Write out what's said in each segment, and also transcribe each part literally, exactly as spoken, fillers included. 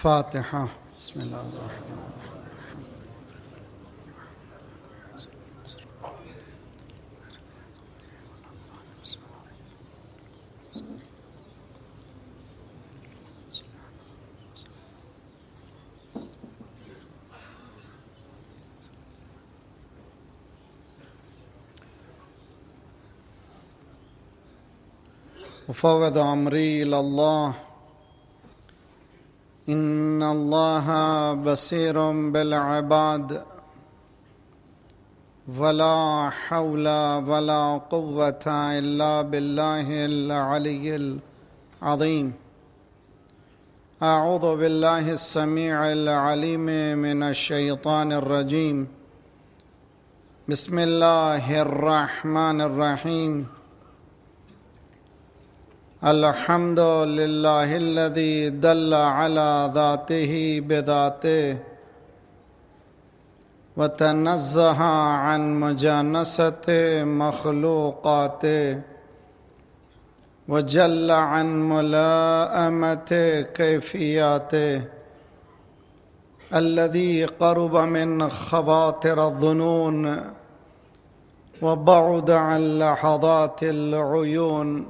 الفاتحة. بسم الله الرحمن الرحيم. وفوض أمري إلى الله إن الله بصير بالعباد ولا حول ولا قوة إلا بالله العلي العظيم. أعوذ بالله السميع العليم من الشيطان الرجيم. بسم الله الرحمن الرحيم. الحمد لله الذي دل على ذاته بذاته وتنزه عن مجانسة مخلوقاته وجل عن ملائمة كيفياته، الذي قرب من خواطر الظنون وبعد عن لحظات العيون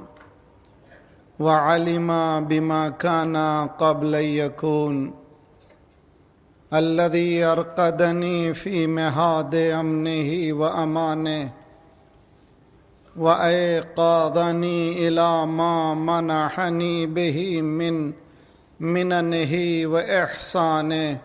وعلم بما كان قبل يكون، الذي أرقدني في مهاد أمنه وأمانه وأيقظني إلى ما منحني به من مننه وإحسانه،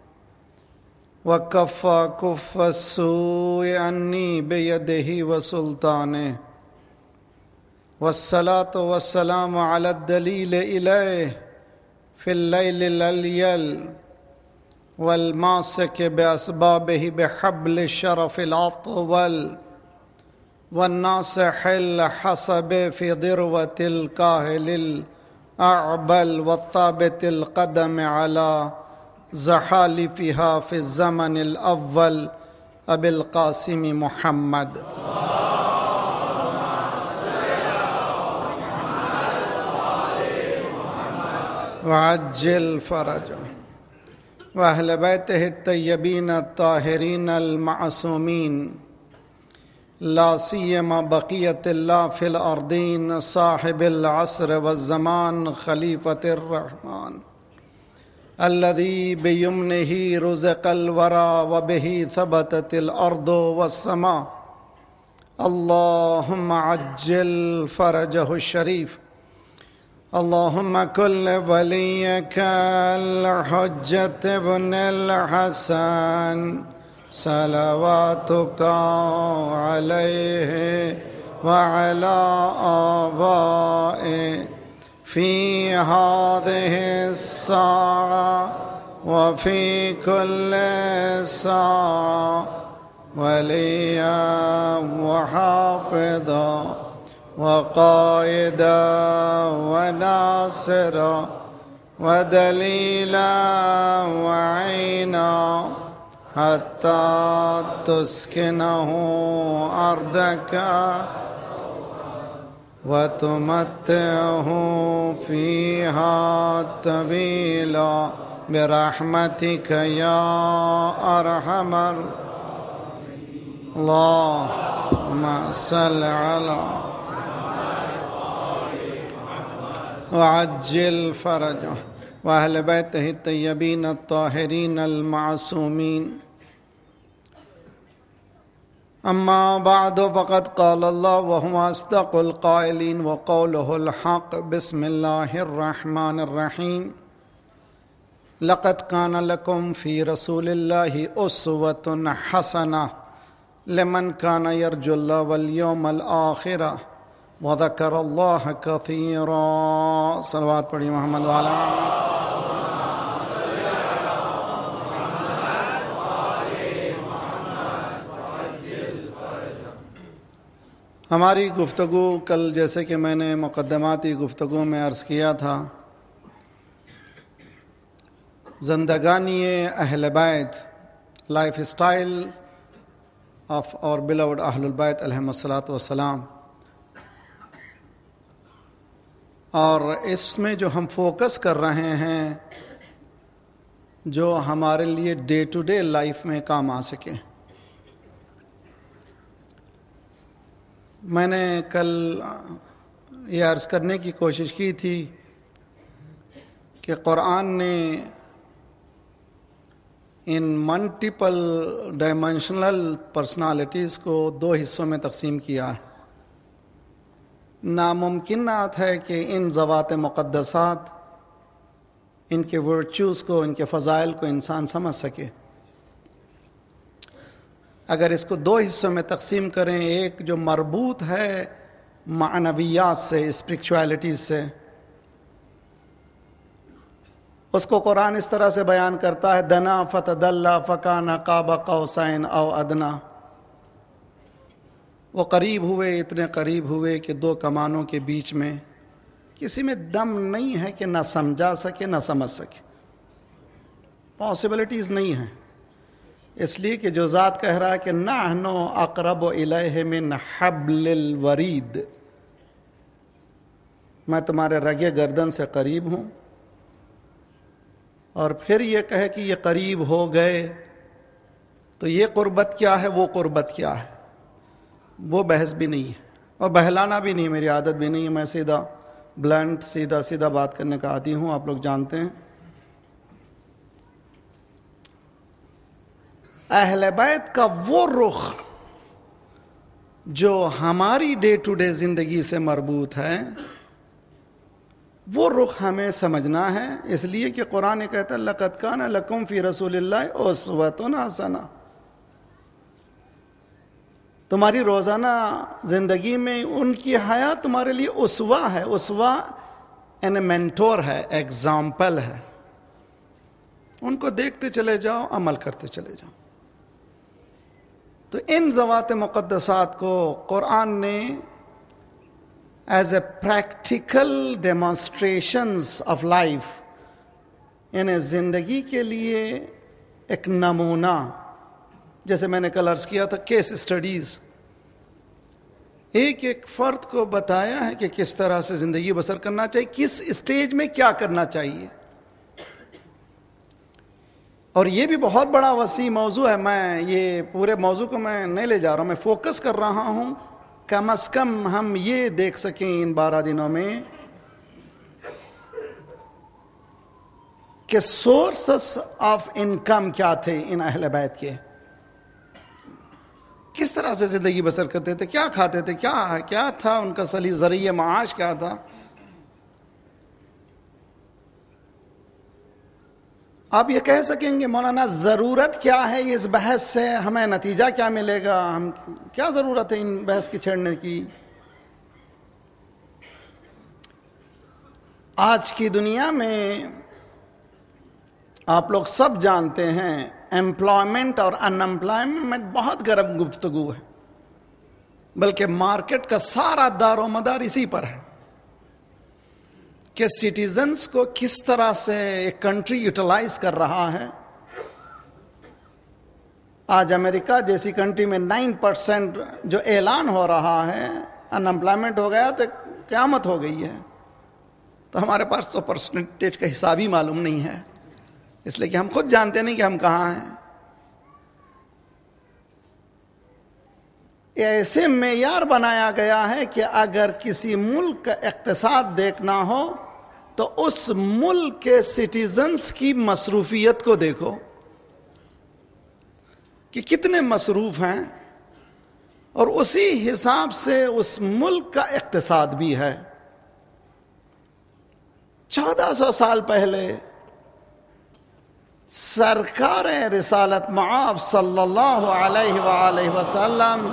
وكف كف السوء عني بيده وسلطانه. والصلاة والسلام على الدليل إليه في الليل الأليل والماسك بأسبابه بحبل الشرف الأطول والناصح الحسب في ذروة الكاهل الأعبل والثابت القدم على زحالفها في الزمن الأول أبي القاسم محمد. وعجل فرجه وأهل بيته الطيبين الطاهرين المعصومين، لا سيما بقية الله في الأرضين صاحب العصر والزمان خليفة الرحمن الذي بيمنه رزق الورى وبه ثبتت الأرض والسماء. اللهم عجل فرجه الشريف. اللهم كل وليك الحجة بن الحسن صلواتك عليه وعلى آبائه في هذه الساعة وفي كل ساعة وليا وحافظا وقائدا وناصرا ودليلا وعينا حتى تسكنه أرضك وتمتعه فيها طويلا برحمتك يا أرحم الراحمين. اللهم صل على وعجل فرجه وأهل بيته الطيبين الطاهرين المعصومين. أما بعد فقد قال الله وهو أصدق القائلين وقوله الحق. بسم الله الرحمن الرحيم. لقد كان لكم في رسول الله أسوة حسنة لمن كان يرجو الله واليوم الآخر وذكر اللہ کثیرا. صلوات پڑھی محمد والا. ہماری گفتگو کل جیسے کہ میں نے مقدماتی گفتگو میں عرض کیا تھا، زندگانی اہل بیت، لائف اسٹائل آف اور beloved اہل البیت علیہم الصلاۃ والسلام. اور اس میں جو ہم فوکس کر رہے ہیں جو ہمارے لیے ڈے ٹو ڈے لائف میں کام آ سکے. میں نے کل یہ عرض کرنے کی کوشش کی تھی کہ قرآن نے ان ملٹیپل ڈائمینشنل پرسنالٹیز کو دو حصوں میں تقسیم کیا ہے. ناممکنات ہے کہ ان ذوات مقدسات، ان کے ورچوز کو، ان کے فضائل کو انسان سمجھ سکے. اگر اس کو دو حصوں میں تقسیم کریں، ایک جو مربوط ہے معنویات سے، اسپرچویلٹی سے، اس کو قرآن اس طرح سے بیان کرتا ہے: دنا فتدلی فکان قاب قوسین او ادنا. وہ قریب ہوئے، اتنے قریب ہوئے کہ دو کمانوں کے بیچ میں کسی میں دم نہیں ہے کہ نہ سمجھا سکے نہ سمجھ سکے. پاسبلٹیز نہیں ہیں، اس لیے کہ جو ذات کہہ رہا ہے کہ نحن اقرب الیہ من حبل الورید، میں تمہارے رگے گردن سے قریب ہوں، اور پھر یہ کہے کہ یہ قریب ہو گئے، تو یہ قربت کیا ہے، وہ قربت کیا ہے، وہ بحث بھی نہیں ہے، اور بہلانا بھی نہیں، میری عادت بھی نہیں ہے. میں سیدھا بلنٹ سیدھا سیدھا بات کرنے کا عادی ہوں، آپ لوگ جانتے ہیں. اہل بیت کا وہ رخ جو ہماری ڈے ٹو ڈے زندگی سے مربوط ہے، وہ رخ ہمیں سمجھنا ہے. اس لیے کہ قرآن کہتا ہے لَقَدْ كَانَ لَكُمْ فِي رَسُولِ اللَّهِ أُسْوَةٌ حَسَنَةٌ. تمہاری روزانہ زندگی میں ان کی حیات تمہارے لیے اسوہ ہے. اسوہ یعنی مینٹور ہے، ایگزامپل ہے. ان کو دیکھتے چلے جاؤ، عمل کرتے چلے جاؤ. تو ان ذوات مقدسات کو قرآن نے as a practical demonstrations of life, یعنی زندگی کے لیے ایک نمونہ، جیسے میں نے کل عرض کیا تھا، کیس اسٹڈیز، ایک ایک فرد کو بتایا ہے کہ کس طرح سے زندگی بسر کرنا چاہیے، کس اسٹیج میں کیا کرنا چاہیے. اور یہ بھی بہت بڑا وسیع موضوع ہے. میں یہ پورے موضوع کو میں نہیں لے جا رہا ہوں، میں فوکس کر رہا ہوں. کم از کم ہم یہ دیکھ سکیں ان بارہ دنوں میں کہ سورسز آف انکم کیا تھے ان اہل بیت کے، کس طرح سے زندگی بسر کرتے تھے، کیا کھاتے تھے، کیا کیا تھا ان کا صحیح ذریعہ معاش کیا تھا. آپ یہ کہہ سکیں گے مولانا ضرورت کیا ہے اس بحث سے، ہمیں نتیجہ کیا ملے گا، ہم کیا ضرورت ہے ان بحث کی چھیڑنے کی. آج کی دنیا میں آپ لوگ سب جانتے ہیں امپلائمنٹ اور ان امپلائمنٹ بہت گرم گفتگو ہے، بلکہ مارکیٹ کا سارا دار و مدار اسی پر ہے کہ سٹیزنز کو کس طرح سے ایک کنٹری یوٹیلائز کر رہا ہے. آج امریکہ جیسی کنٹری میں نائن پرسنٹ جو اعلان ہو رہا ہے ان امپلائمنٹ ہو گیا تو قیامت ہو گئی ہے. تو ہمارے پاس تو پرسنٹیج کا حساب ہی معلوم نہیں ہے، اس لیے کہ ہم خود جانتے نہیں کہ ہم کہاں ہیں. ایسے معیار بنایا گیا ہے کہ اگر کسی ملک کا اقتصاد دیکھنا ہو تو اس ملک کے سٹیزنز کی مصروفیت کو دیکھو کہ کتنے مصروف ہیں، اور اسی حساب سے اس ملک کا اقتصاد بھی ہے. چودہ سو سال پہلے سرکار رسالت مآب صلی اللہ علیہ وآلہ وسلم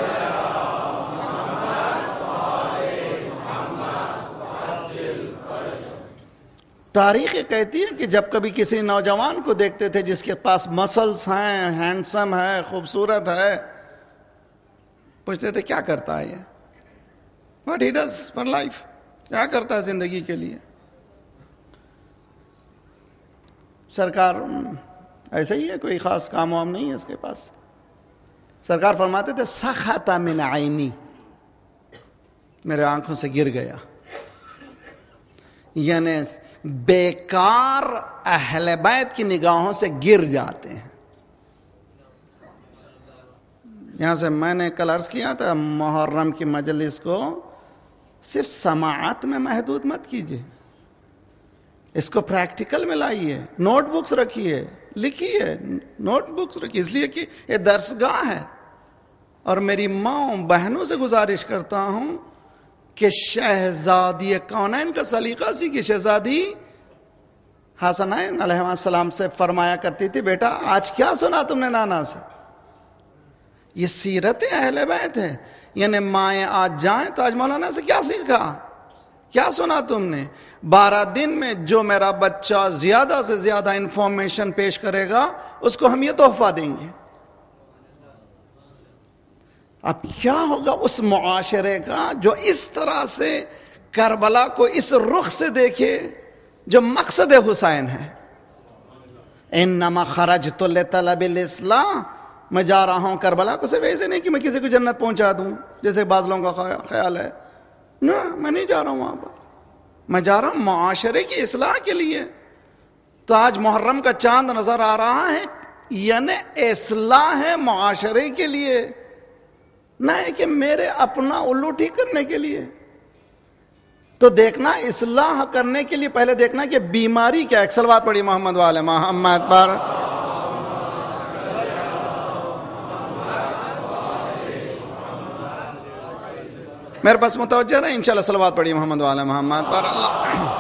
تاریخ کہتی ہے کہ جب کبھی کسی نوجوان کو دیکھتے تھے جس کے پاس مسلز ہیں، ہینڈسم ہے، خوبصورت ہے، پوچھتے تھے کیا کرتا ہے یہ، what he does for life, کیا کرتا ہے زندگی کے لیے. سرکار ایسا ہی ہے، کوئی خاص کام وام نہیں ہے اس کے پاس. سرکار فرماتے تھے سخط من عینی، میرے آنکھوں سے گر گیا. یعنی بیکار اہل بیت کی نگاہوں سے گر جاتے ہیں. یہاں سے میں نے کل عرض کیا تھا محرم کی مجلس کو صرف سماعت میں محدود مت کیجیے، اس کو پریکٹیکل میں لائیے، نوٹ بکس رکھیے، لکھیے، نوٹ بکس رکھیے، اس لیے کہ یہ درسگاہ ہے. اور میری ماں بہنوں سے گزارش کرتا ہوں کہ شہزادی کونین کا سلیقہ سی کہ شہزادی حسنین علیہ السلام سے فرمایا کرتی تھی بیٹا آج کیا سنا تم نے نانا سے. یہ سیرت اہل بیت ہے. یعنی مائیں آج جائیں تو آج مولانا سے کیا سیکھا، کیا سنا تم نے. بارہ دن میں جو میرا بچہ زیادہ سے زیادہ انفارمیشن پیش کرے گا اس کو ہم یہ تحفہ دیں گے. اب کیا ہوگا اس معاشرے کا جو اس طرح سے کربلا کو اس رخ سے دیکھے جو مقصد حسین ہے. انما خرجت لطلب الاصلاح، میں جا رہا ہوں کربلا کو صرف ایسے نہیں کہ میں کسی کو جنت پہنچا دوں جیسے بعض لوگوں کا خیال ہے. نہ، میں نہیں جا رہا ہوں وہاں پر، میں جا رہا ہوں معاشرے کی اصلاح کے لیے. تو آج محرم کا چاند نظر آ رہا ہے یعنی اصلاح ہے معاشرے کے لیے، نہ ہے کہ میرے اپنا الو ٹھیک کرنے کے لیے. تو دیکھنا اصلاح کرنے کے لیے پہلے دیکھنا کہ بیماری کیا ہے. ایک صلوات پڑھی محمد والے محمد پر. میرے پاس متوجہ رہے انشاءاللہ صلوات پڑھی محمد والے محمد پر. اللہ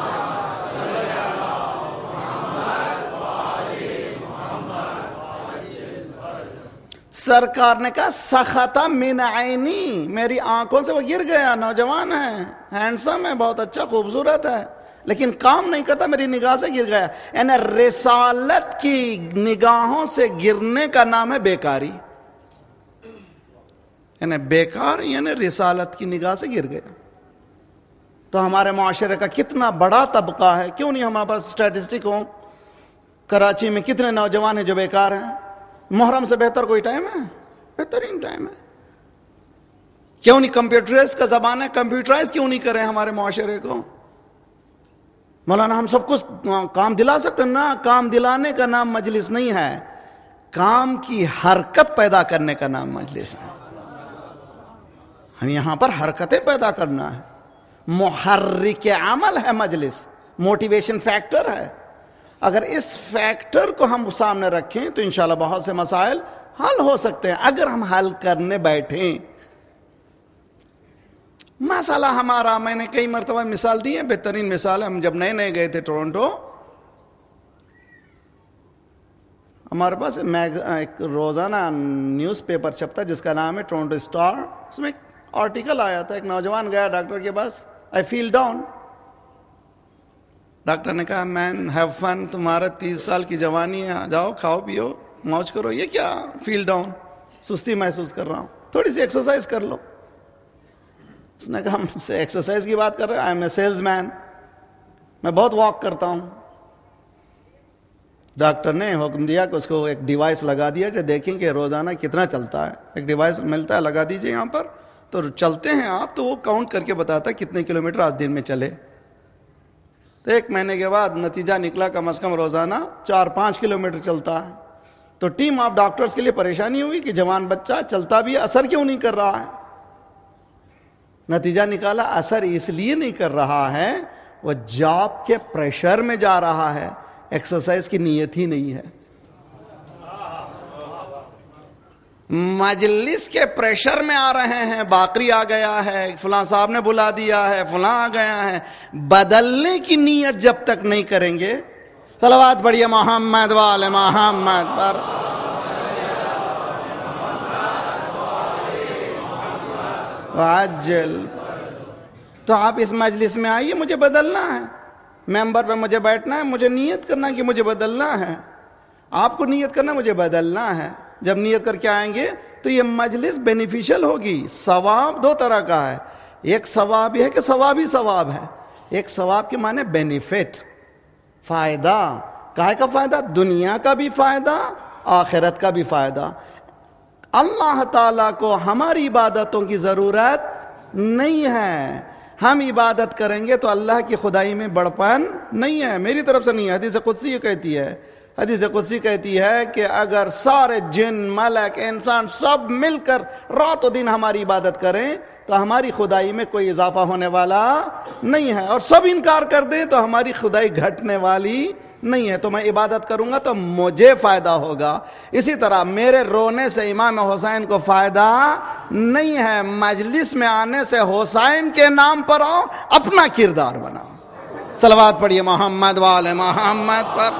سرکار نے کہا سخط من عینی، میری آنکھوں سے وہ گر گیا. نوجوان ہے، ہینڈسم ہے، بہت اچھا خوبصورت ہے، لیکن کام نہیں کرتا، میری نگاہ سے گر گیا. یعنی رسالت کی نگاہوں سے گرنے کا نام ہے بیکاری. یعنی بیکار یعنی رسالت کی نگاہ سے گر گیا. تو ہمارے معاشرے کا کتنا بڑا طبقہ ہے، کیوں نہیں ہمارے پاس اسٹیٹسٹک ہو کراچی میں کتنے نوجوان ہیں جو بیکار ہیں. محرم سے بہتر کوئی ٹائم ہے؟ بہترین ٹائم ہے. کیوں نہیں کمپیوٹرائز کا زمانہ ہے، کمپیوٹرائز کیوں نہیں کریں ہمارے معاشرے کو. مولانا ہم سب کچھ کام دلا سکتے ہیں؟ نہ، کام دلانے کا نام مجلس نہیں ہے، کام کی حرکت پیدا کرنے کا نام مجلس ہے. ہم یہاں پر حرکتیں پیدا کرنا ہے. محرک عمل ہے مجلس، موٹیویشن فیکٹر ہے. اگر اس فیکٹر کو ہم سامنے رکھیں تو انشاءاللہ بہت سے مسائل حل ہو سکتے ہیں اگر ہم حل کرنے بیٹھیں. مسئلہ ہمارا، میں نے کئی مرتبہ مثال دی ہے، بہترین مثال ہے. ہم جب نئے نئے گئے تھے ٹورنٹو، ہمارے پاس ایک روزانہ نیوز پیپر چھپتا جس کا نام ہے ٹورنٹو اسٹار. اس میں ایک آرٹیکل آیا تھا، ایک نوجوان گیا ڈاکٹر کے پاس، آئی فیل ڈاؤن. ڈاکٹر نے کہا مین ہیو فن، تمہارا تیس سال کی جوانی ہے، جاؤ کھاؤ پیو موج کرو. یہ کیا فیل ڈاؤن، سستی محسوس کر رہا ہوں، تھوڑی سی ایکسرسائز کر لو. اس نے کہا ہم سے ایکسرسائز کی بات کر رہے ہیں، I am a sales man, میں بہت واک کرتا ہوں. ڈاکٹر نے حکم دیا کہ اس کو ایک ڈیوائس لگا دیا کہ دیکھیں کہ روزانہ کتنا چلتا ہے. ایک ڈیوائس ملتا ہے، لگا دیجئے یہاں پر، تو چلتے ہیں آپ تو وہ کاؤنٹ کر کے بتاتا ہے کتنے کلومیٹر آج دن میں چلے. تو ایک مہینے کے بعد نتیجہ نکلا کم از کم روزانہ چار پانچ کلومیٹر چلتا ہے. تو ٹیم آف ڈاکٹرز کے لیے پریشانی ہوئی کہ جوان بچہ چلتا بھی اثر کیوں نہیں کر رہا ہے. نتیجہ نکالا اثر اس لیے نہیں کر رہا ہے، وہ جاب کے پریشر میں جا رہا ہے، ایکسرسائز کی نیت ہی نہیں ہے. مجلس کے پریشر میں آ رہے ہیں، باقری آ گیا ہے، فلاں صاحب نے بلا دیا ہے، فلاں آ گیا ہے. بدلنے کی نیت جب تک نہیں کریں گے، صلوات پڑھیے محمد والے محمد پر. عجل. تو آپ اس مجلس میں آئیے، مجھے بدلنا ہے، ممبر پہ مجھے بیٹھنا ہے، مجھے نیت کرنا کہ مجھے بدلنا ہے. آپ کو نیت کرنا مجھے بدلنا ہے. جب نیت کر کے آئیں گے تو یہ مجلس بینیفیشل ہوگی. ثواب دو طرح کا ہے، ایک ثواب یہ ہے کہ ثواب ہی ثواب ہے، ایک ثواب کے معنی بینیفٹ، فائدہ. کائے کا فائدہ؟ دنیا کا بھی فائدہ، آخرت کا بھی فائدہ. اللہ تعالیٰ کو ہماری عبادتوں کی ضرورت نہیں ہے. ہم عبادت کریں گے تو اللہ کی خدائی میں بڑپن نہیں ہے، میری طرف سے نہیں ہے. حدیث قدسی یہ کہتی ہے، حدیث قدسی کہتی ہے کہ اگر سارے جن، ملک، انسان سب مل کر رات و دن ہماری عبادت کریں تو ہماری خدائی میں کوئی اضافہ ہونے والا نہیں ہے، اور سب انکار کر دیں تو ہماری خدائی گھٹنے والی نہیں ہے. تو میں عبادت کروں گا تو مجھے فائدہ ہوگا. اسی طرح میرے رونے سے امام حسین کو فائدہ نہیں ہے. مجلس میں آنے سے حسین کے نام پر آؤ، اپنا کردار بناؤ. صلوات پڑھیے محمد وآل محمد پر،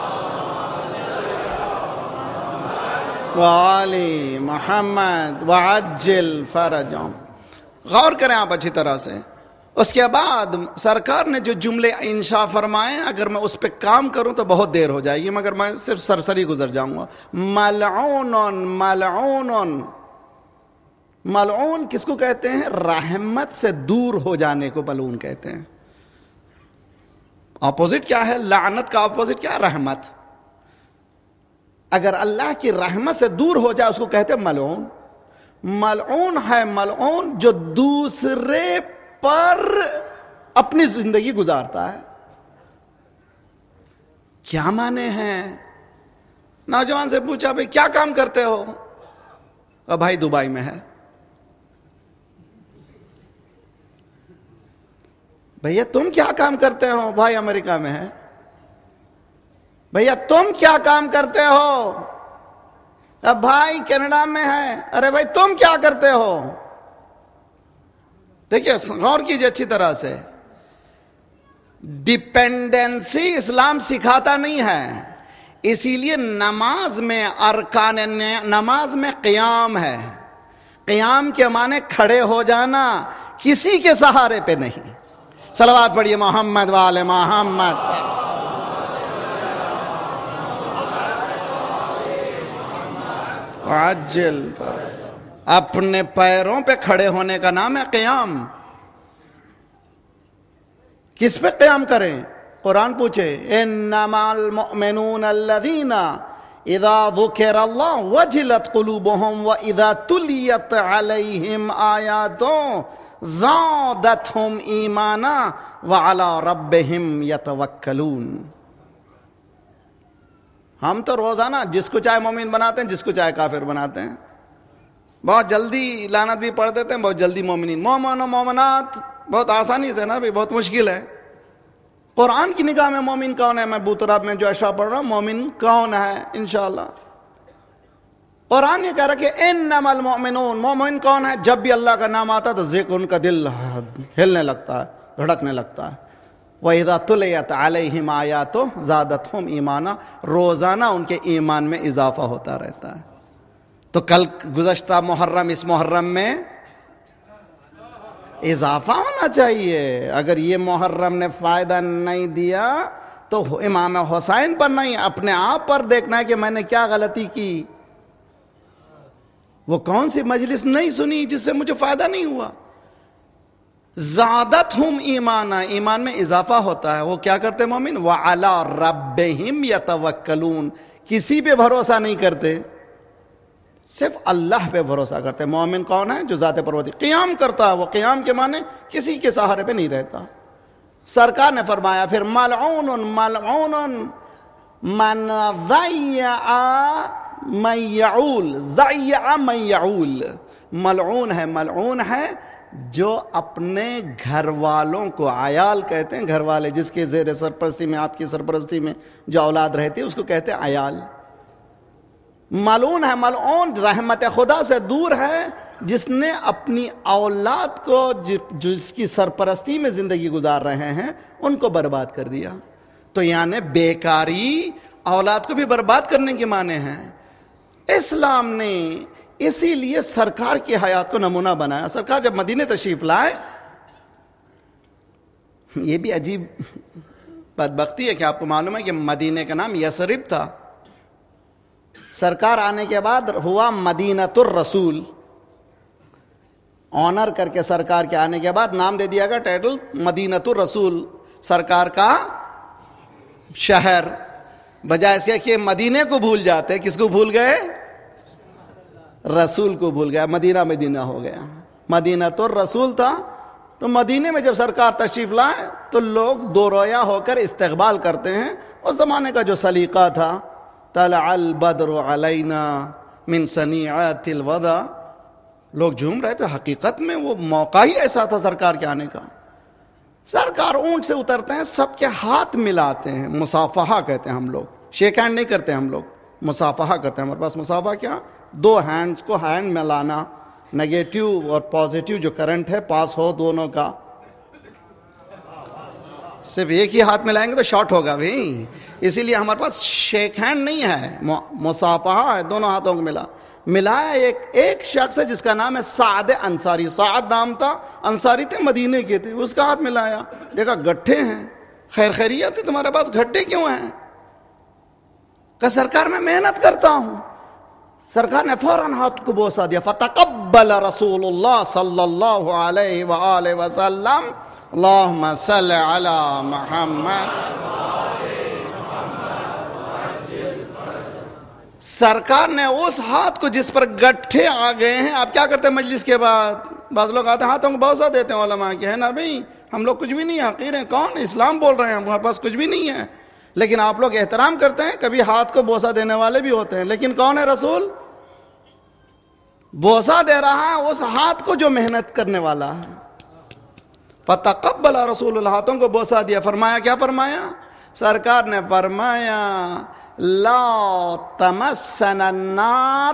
وآل محمد وعجل فرجهم. غور کریں آپ اچھی طرح سے. اس کے بعد سرکار نے جو جملے انشاء فرمائے، اگر میں اس پہ کام کروں تو بہت دیر ہو جائے گی، مگر میں صرف سرسری گزر جاؤں گا. ملعون ملعون ملعون کس کو کہتے ہیں؟ رحمت سے دور ہو جانے کو ملعون کہتے ہیں. اپوزٹ کیا ہے؟ لعنت کا اپوزٹ کیا ہے؟ رحمت. اگر اللہ کی رحمت سے دور ہو جائے اس کو کہتے ہیں ملعون. ملعون ہے ملعون جو دوسرے پر اپنی زندگی گزارتا ہے. کیا معنی ہیں؟ نوجوان سے پوچھا بھائی کیا کام کرتے ہو؟ اور بھائی دبئی میں ہے. بھیا تم کیا کام کرتے ہو؟ بھائی امریکہ میں ہے. بھیا تم کیا کام کرتے ہو؟ اب بھائی کینیڈا میں ہے. ارے بھائی تم کیا کرتے ہو؟ دیکھیے غور کیجیے اچھی طرح سے. ڈیپینڈنسی اسلام سکھاتا نہیں ہے، اسی لیے نماز میں ارکان نماز میں قیام ہے. قیام کے معنی کھڑے ہو جانا، کسی کے سہارے پہ نہیں. صلوات پڑھیے محمد وآل محمد پر. عجل اپنے پیروں پہ کھڑے ہونے کا نام ہے قیام. کس پہ قیام کریں؟ قرآن پوچھے انما المؤمنون الذین اذا ذکر اللہ وجلت قلوبهم واذا تلیت علیہم آیاتہ زادتهم ایمانا وعلی ربهم یتوکلون. ہم تو روزانہ جس کو چاہے مومن بناتے ہیں، جس کو چاہے کافر بناتے ہیں. بہت جلدی لعنت بھی پڑھ دیتے ہیں، بہت جلدی مومنین. مومن و مومنات بہت آسانی سے نا بھی، بہت مشکل ہے. قرآن کی نگاہ میں مومن کون ہے؟ میں بوتراب میں جو اشعار پڑھ رہا ہوں، مومن کون ہے؟ انشاءاللہ قرآن یہ کہہ رہا کہ انما المؤمنون، مومن کون ہے؟ جب بھی اللہ کا نام آتا تو ذکر ان کا دل ہلنے لگتا ہے، دھڑکنے لگتا ہے. وَإِذَا تُلِيَتْ عَلَيْهِمْ آيَاتُهُ زَادَتْهُمْ ایمانا، روزانہ ان کے ایمان میں اضافہ ہوتا رہتا ہے. تو کل گزشتہ محرم اس محرم میں اضافہ ہونا چاہیے. اگر یہ محرم نے فائدہ نہیں دیا تو امام حسین پر نہیں، اپنے آپ پر دیکھنا ہے کہ میں نے کیا غلطی کی. وہ کون سی مجلس نہیں سنی جس سے مجھے فائدہ نہیں ہوا. زادتہم ایمانا، ایمان میں اضافہ ہوتا ہے. وہ کیا کرتے مومن؟ وَعَلَىٰ رَبِّهِمْ يَتَوَكَّلُونَ، کسی پہ بھروسہ نہیں کرتے، صرف اللہ پہ بھروسہ کرتے. مومن کون ہے؟ جو ذات پروردگار قیام کرتا ہے. وہ قیام کے معنی کسی کے سہارے پہ نہیں رہتا. سرکار نے فرمایا پھر ملعون ملعون من ضیع من یعول، ضیع من یعول. ملعون ہے ملعون ہے جو اپنے گھر والوں کو، عیال کہتے ہیں گھر والے، جس کے زیر سرپرستی میں، آپ کی سرپرستی میں جو اولاد رہتی ہے اس کو کہتے ہیں عیال. ملعون ہے ملعون رحمت خدا سے دور ہے جس نے اپنی اولاد کو جس کی سرپرستی میں زندگی گزار رہے ہیں ان کو برباد کر دیا. تو یعنی بیکاری اولاد کو بھی برباد کرنے کے معنی ہیں. اسلام نے اسی لیے سرکار کی حیات کو نمونہ بنایا. سرکار جب مدینے تشریف لائے، یہ بھی عجیب بدبختی ہے کہ آپ کو معلوم ہے کہ مدینے کا نام یثرب تھا. سرکار آنے کے بعد ہوا مدینۃ الرسول. آنر کر کے سرکار کے آنے کے بعد نام دے دیا گیا ٹائٹل مدینۃ الرسول، سرکار کا شہر. بجائے اس کے کہ مدینے کو بھول جاتے، کس کو بھول گئے؟ رسول کو بھول گیا. مدینہ مدینہ ہو گیا. مدینۃ الرسول تھا، تو مدینے میں جب سرکار تشریف لائے تو لوگ دو رویا ہو کر استقبال کرتے ہیں. اس زمانے کا جو سلیقہ تھا، طلع البدر علینا من ثنیعات الوداع، لوگ جھوم رہے تھے. حقیقت میں وہ موقع ہی ایسا تھا سرکار کے آنے کا. سرکار اونٹ سے اترتے ہیں، سب کے ہاتھ ملاتے ہیں، مصافحہ کہتے ہیں ہم لوگ. شیک ہینڈ نہیں کرتے ہم لوگ، مصافحہ کرتے ہیں. ہمارے پاس مصافحہ کیا؟ دو ہینڈز کو ہینڈ ملانا، نیگیٹو اور پازیٹیو جو کرنٹ ہے پاس ہو دونوں کا. صرف ایک ہی ہاتھ ملائیں گے تو شارٹ ہوگا بھائی، اسی لیے ہمارے پاس شیک ہینڈ نہیں ہے، مصافحہ ہے، دونوں ہاتھوں کو ملا ملایا. ایک ایک شخص ہے جس کا نام ہے سعد انصاری. سعد نام تھا، انصاری تھے، مدینے کے تھے. اس کا ہاتھ ملایا، دیکھا گٹھے ہیں. خیر خیریت ہے، تمہارے پاس گھٹے کیوں ہیں؟ کہ سرکار میں محنت کرتا ہوں. سرکار نے فوراً ہاتھ کو بوسا دیا. فتقبل رسول اللہ صلی اللہ علیہ وآلہ وسلم اللہم صل علی محمد. سرکار نے اس ہاتھ کو جس پر گٹھے آ گئے ہیں، آپ کیا کرتے ہیں مجلس کے بعد؟ بعض لوگ آتے ہیں ہاتھوں کو بوسا دیتے ہیں علماء کے، ہے نا بھائی، ہم لوگ کچھ بھی نہیں حقیر ہیں، کون اسلام بول رہے ہیں، ہمارے پاس کچھ بھی نہیں ہے. لیکن آپ لوگ احترام کرتے ہیں، کبھی ہاتھ کو بوسا دینے والے بھی ہوتے ہیں. لیکن کون ہے رسول؟ بوسا دے رہا ہے اس ہاتھ کو جو محنت کرنے والا ہے. فتقبل رسول اللہ، ہاتھوں کو بوسا دیا. فرمایا کیا فرمایا؟ سرکار نے فرمایا لا تمسن النار،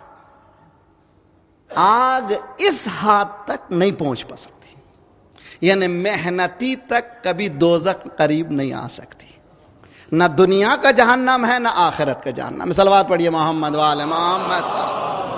آگ اس ہاتھ تک نہیں پہنچ پا سکتی، یعنی محنتی تک کبھی دوزخ قریب نہیں آ سکتی. نہ دنیا کا جہنم ہے نہ آخرت کا جہنم. صلوات پڑھیے محمد وآل محمد پر.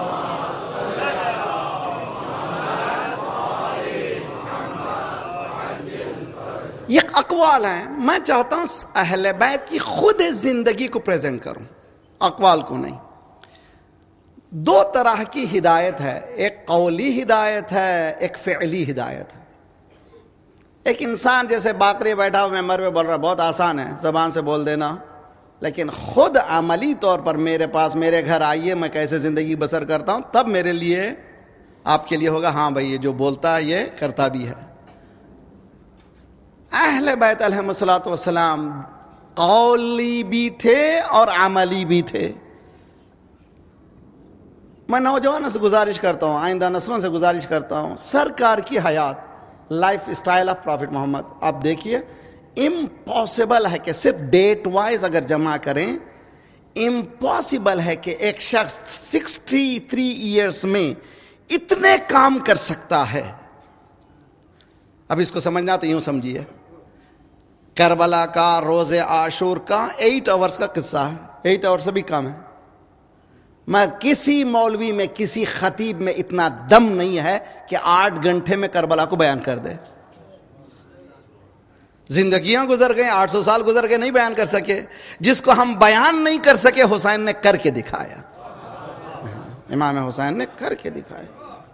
یہ اقوال ہیں. میں چاہتا ہوں اہل بیت کی خود زندگی کو پریزنٹ کروں، اقوال کو نہیں. دو طرح کی ہدایت ہے، ایک قولی ہدایت ہے، ایک فعلی ہدایت ہے. ایک انسان جیسے باقری بیٹھا ہوا ممبر پہ بول رہا، بہت آسان ہے زبان سے بول دینا، لیکن خود عملی طور پر میرے پاس، میرے گھر آئیے، میں کیسے زندگی بسر کرتا ہوں، تب میرے لیے، آپ کے لیے ہوگا ہاں بھائی یہ جو بولتا ہے یہ کرتا بھی ہے. اہل بیت علیہم الصلوۃ والسلام قولی بھی تھے اور عملی بھی تھے. میں نوجوانوں سے گزارش کرتا ہوں، آئندہ نسلوں سے گزارش کرتا ہوں، سرکار کی حیات، لائف اسٹائل آف پروفٹ محمد آپ دیکھیے. امپاسبل ہے کہ صرف ڈیٹ وائز اگر جمع کریں، امپاسبل ہے کہ ایک شخص سکسٹی تھری ایئرس میں اتنے کام کر سکتا ہے. اب اس کو سمجھنا تو یوں سمجھیے، کربلا کا، روز عاشور کا ایٹ آورز کا قصہ ہے، ایٹ آور سے بھی کم ہے. میں کسی مولوی میں، کسی خطیب میں اتنا دم نہیں ہے کہ آٹھ گھنٹے میں کربلا کو بیان کر دے. زندگیاں گزر گئے، آٹھ سو سال گزر گئے، نہیں بیان کر سکے. جس کو ہم بیان نہیں کر سکے حسین نے کر کے دکھایا، امام حسین نے کر کے دکھایا.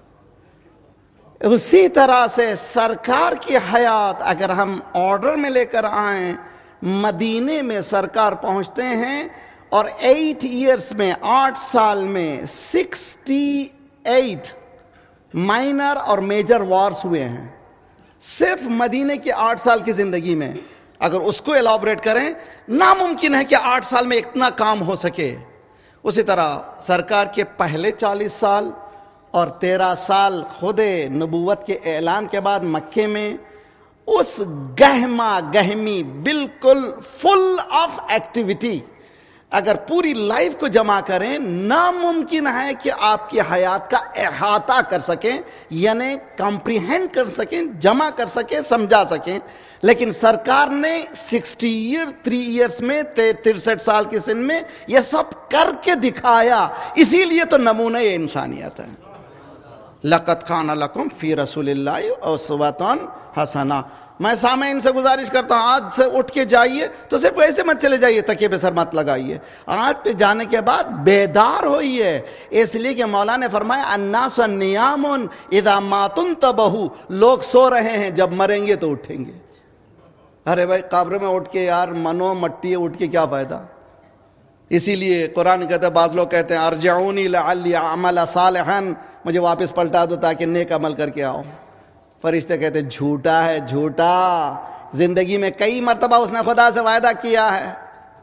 اسی طرح سے سرکار کی حیات اگر ہم آرڈر میں لے کر آئیں، مدینے میں سرکار پہنچتے ہیں اور ایٹ ایئرس میں، آٹھ سال میں سکسٹی ایٹ مائنر اور میجر وارز ہوئے ہیں صرف مدینے کی آٹھ سال کی زندگی میں. اگر اس کو ایلابریٹ کریں، ناممکن ہے کہ آٹھ سال میں اتنا کام ہو سکے. اسی طرح سرکار کے پہلے چالیس سال اور تیرہ سال خود نبوت کے اعلان کے بعد مکے میں، اس گہما گہمی بالکل فل آف ایکٹیویٹی، اگر پوری لائف کو جمع کریں ناممکن ہے کہ آپ کی حیات کا احاطہ کر سکیں، یعنی کمپریہینڈ کر سکیں، جمع کر سکیں، سمجھا سکیں. لیکن سرکار نے سکسٹی ایئر تھری ایئرس میں، ترسٹھ سال کی سن میں یہ سب کر کے دکھایا. اسی لیے تو نمونہ انسانیت ہے. لقد کان لکم فی رسول اللہ اسوۃ حسنہ. میں سامعین سے گزارش کرتا ہوں، آج سے اٹھ کے جائیے تو صرف ایسے مت چلے جائیے، تکیے پہ سر مت لگائیے. آج پہ جانے کے بعد بیدار ہوئیے، اس لیے کہ مولا نے فرمایا الناس نیام اذا ما تنتبہوا، لوگ سو رہے ہیں، جب مریں گے تو اٹھیں گے. ارے بھائی قبر میں اٹھ کے یار منو مٹی اٹھ کے کیا فائدہ. اسی لیے قرآن کہتا ہے، بعض لوگ کہتے ہیں ارجعونی لعلی اعمل صالحا، مجھے واپس پلٹا دو تاکہ نیک عمل کر کے آؤ. فرشتے کہتے جھوٹا ہے جھوٹا، زندگی میں کئی مرتبہ اس نے خدا سے وعدہ کیا ہے۔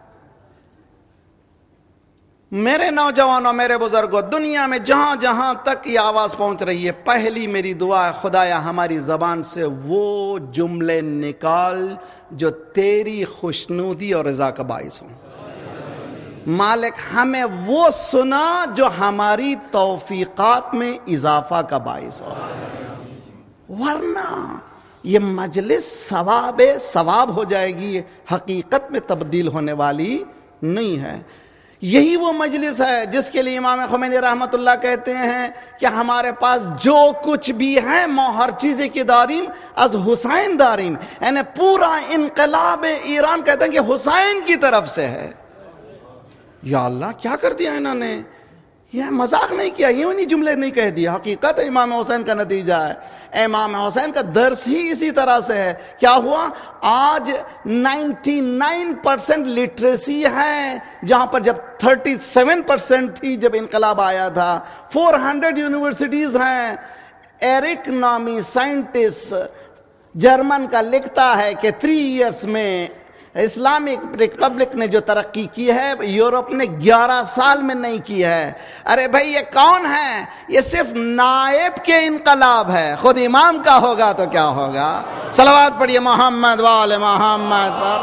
میرے نوجوانوں، میرے بزرگوں، دنیا میں جہاں جہاں تک یہ آواز پہنچ رہی ہے، پہلی میری دعا ہے خدایا ہماری زبان سے وہ جملے نکال جو تیری خوشنودی اور رضا کا باعث ہوں۔ مالک ہمیں وہ سنا جو ہماری توفیقات میں اضافہ کا باعث ہو، ورنہ یہ مجلس ثواب ثواب ہو جائے گی، حقیقت میں تبدیل ہونے والی نہیں ہے۔ یہی وہ مجلس ہے جس کے لیے امام خمینی رحمت اللہ کہتے ہیں کہ ہمارے پاس جو کچھ بھی ہے مو ہر چیز کی داریم از حسین داریم، یعنی پورا انقلاب ایران کہتے ہیں کہ حسین کی طرف سے ہے۔ یا اللہ کیا کر دیا انہوں نے، یہ مذاق نہیں کیا، یہ انہی جملے نہیں کہہ دیا، حقیقت امام حسین کا نتیجہ ہے۔ امام حسین کا درس ہی اسی طرح سے ہے۔ کیا ہوا؟ آج نائنٹی نائن پرسنٹ لٹریسی ہے، جہاں پر جب تھرٹی سیون پرسنٹ تھی جب انقلاب آیا تھا۔ فور ہنڈریڈ یونیورسٹیز ہیں۔ ایرک نامی سائنٹسٹ جرمن کا لکھتا ہے کہ تھری ایئرس میں اسلامک ریپبلک نے جو ترقی کی ہے یورپ نے گیارہ سال میں نہیں کی ہے۔ ارے بھائی یہ کون ہے؟ یہ صرف نائب کے انقلاب ہے، خود امام کا ہوگا تو کیا ہوگا؟ صلوات پڑھیے محمد وآل محمد پر۔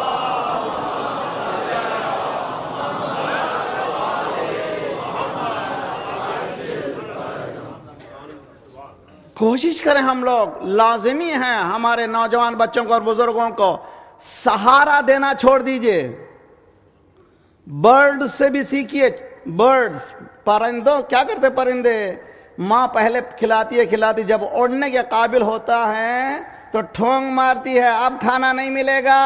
کوشش کریں ہم لوگ، لازمی ہے ہمارے نوجوان بچوں کو اور بزرگوں کو سہارا دینا چھوڑ دیجئے۔ برڈ سے بھی سیکھیے، برڈز پرندوں کیا کرتے پرندے؟ ماں پہلے کھلاتی ہے کھلاتی جب اڑنے کے قابل ہوتا ہے تو ٹھونگ مارتی ہے، اب کھانا نہیں ملے گا،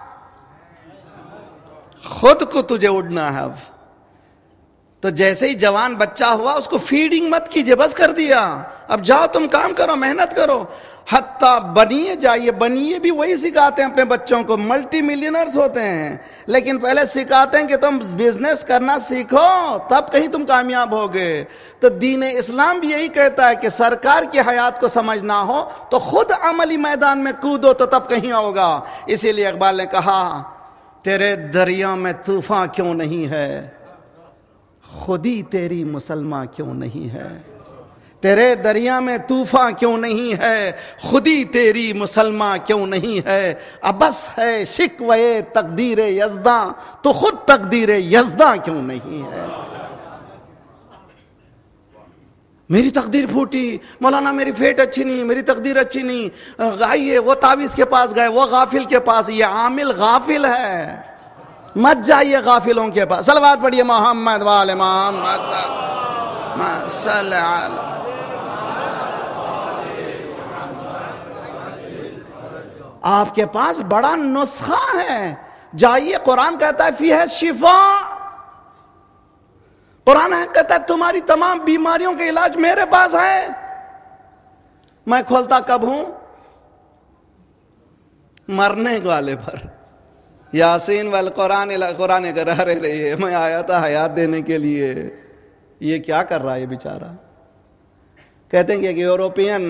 خود کو تجھے اڑنا ہے۔ اب تو جیسے ہی جوان بچہ ہوا اس کو فیڈنگ مت کیجئے، بس کر دیا، اب جاؤ تم کام کرو، محنت کرو۔ حتیٰ بنیے جائیے، بنیے بھی وہی سکھاتے ہیں اپنے بچوں کو، ملٹی ملینرز ہوتے ہیں، لیکن پہلے سکھاتے ہیں کہ تم بزنس کرنا سیکھو تب کہیں تم کامیاب ہوگے۔ تو دین اسلام بھی یہی کہتا ہے کہ سرکار کی حیات کو سمجھنا ہو تو خود عملی میدان میں کودو تو تب کہیں ہوگا۔ اسی لیے اقبال نے کہا تیرے دریا میں طوفان کیوں نہیں ہے، خودی تیری مسلمان کیوں نہیں ہے۔ تیرے دریا میں طوفان کیوں نہیں ہے، خودی تیری مسلمان کیوں نہیں ہے۔ ابس ہے شکوے تقدیر یزداں، تو خود تقدیر یزداں کیوں نہیں ہے۔ میری تقدیر پھوٹی، مولانا میری فیٹ اچھی نہیں، میری تقدیر اچھی نہیں، آئیے وہ تعویذ کے پاس گئے، وہ غافل کے پاس، یہ عامل غافل ہے، مت جائیے غافلوں کے پاس۔ صلوات پڑھیے محمد وآل محمد صلی اللہ۔ آپ کے پاس بڑا نسخہ ہے، جائیے، قرآن کہتا ہے فیہ شفاء، قرآن کہتا ہے تمہاری تمام بیماریوں کے علاج میرے پاس ہے۔ میں کھولتا کب ہوں؟ مرنے والے پر۔ یاسین والقرآن قرآن کرا رہے، میں آیا تھا حیات دینے کے لیے، یہ کیا کر رہا ہے بیچارہ؟ کہتے ہیں کہ ایک یوروپین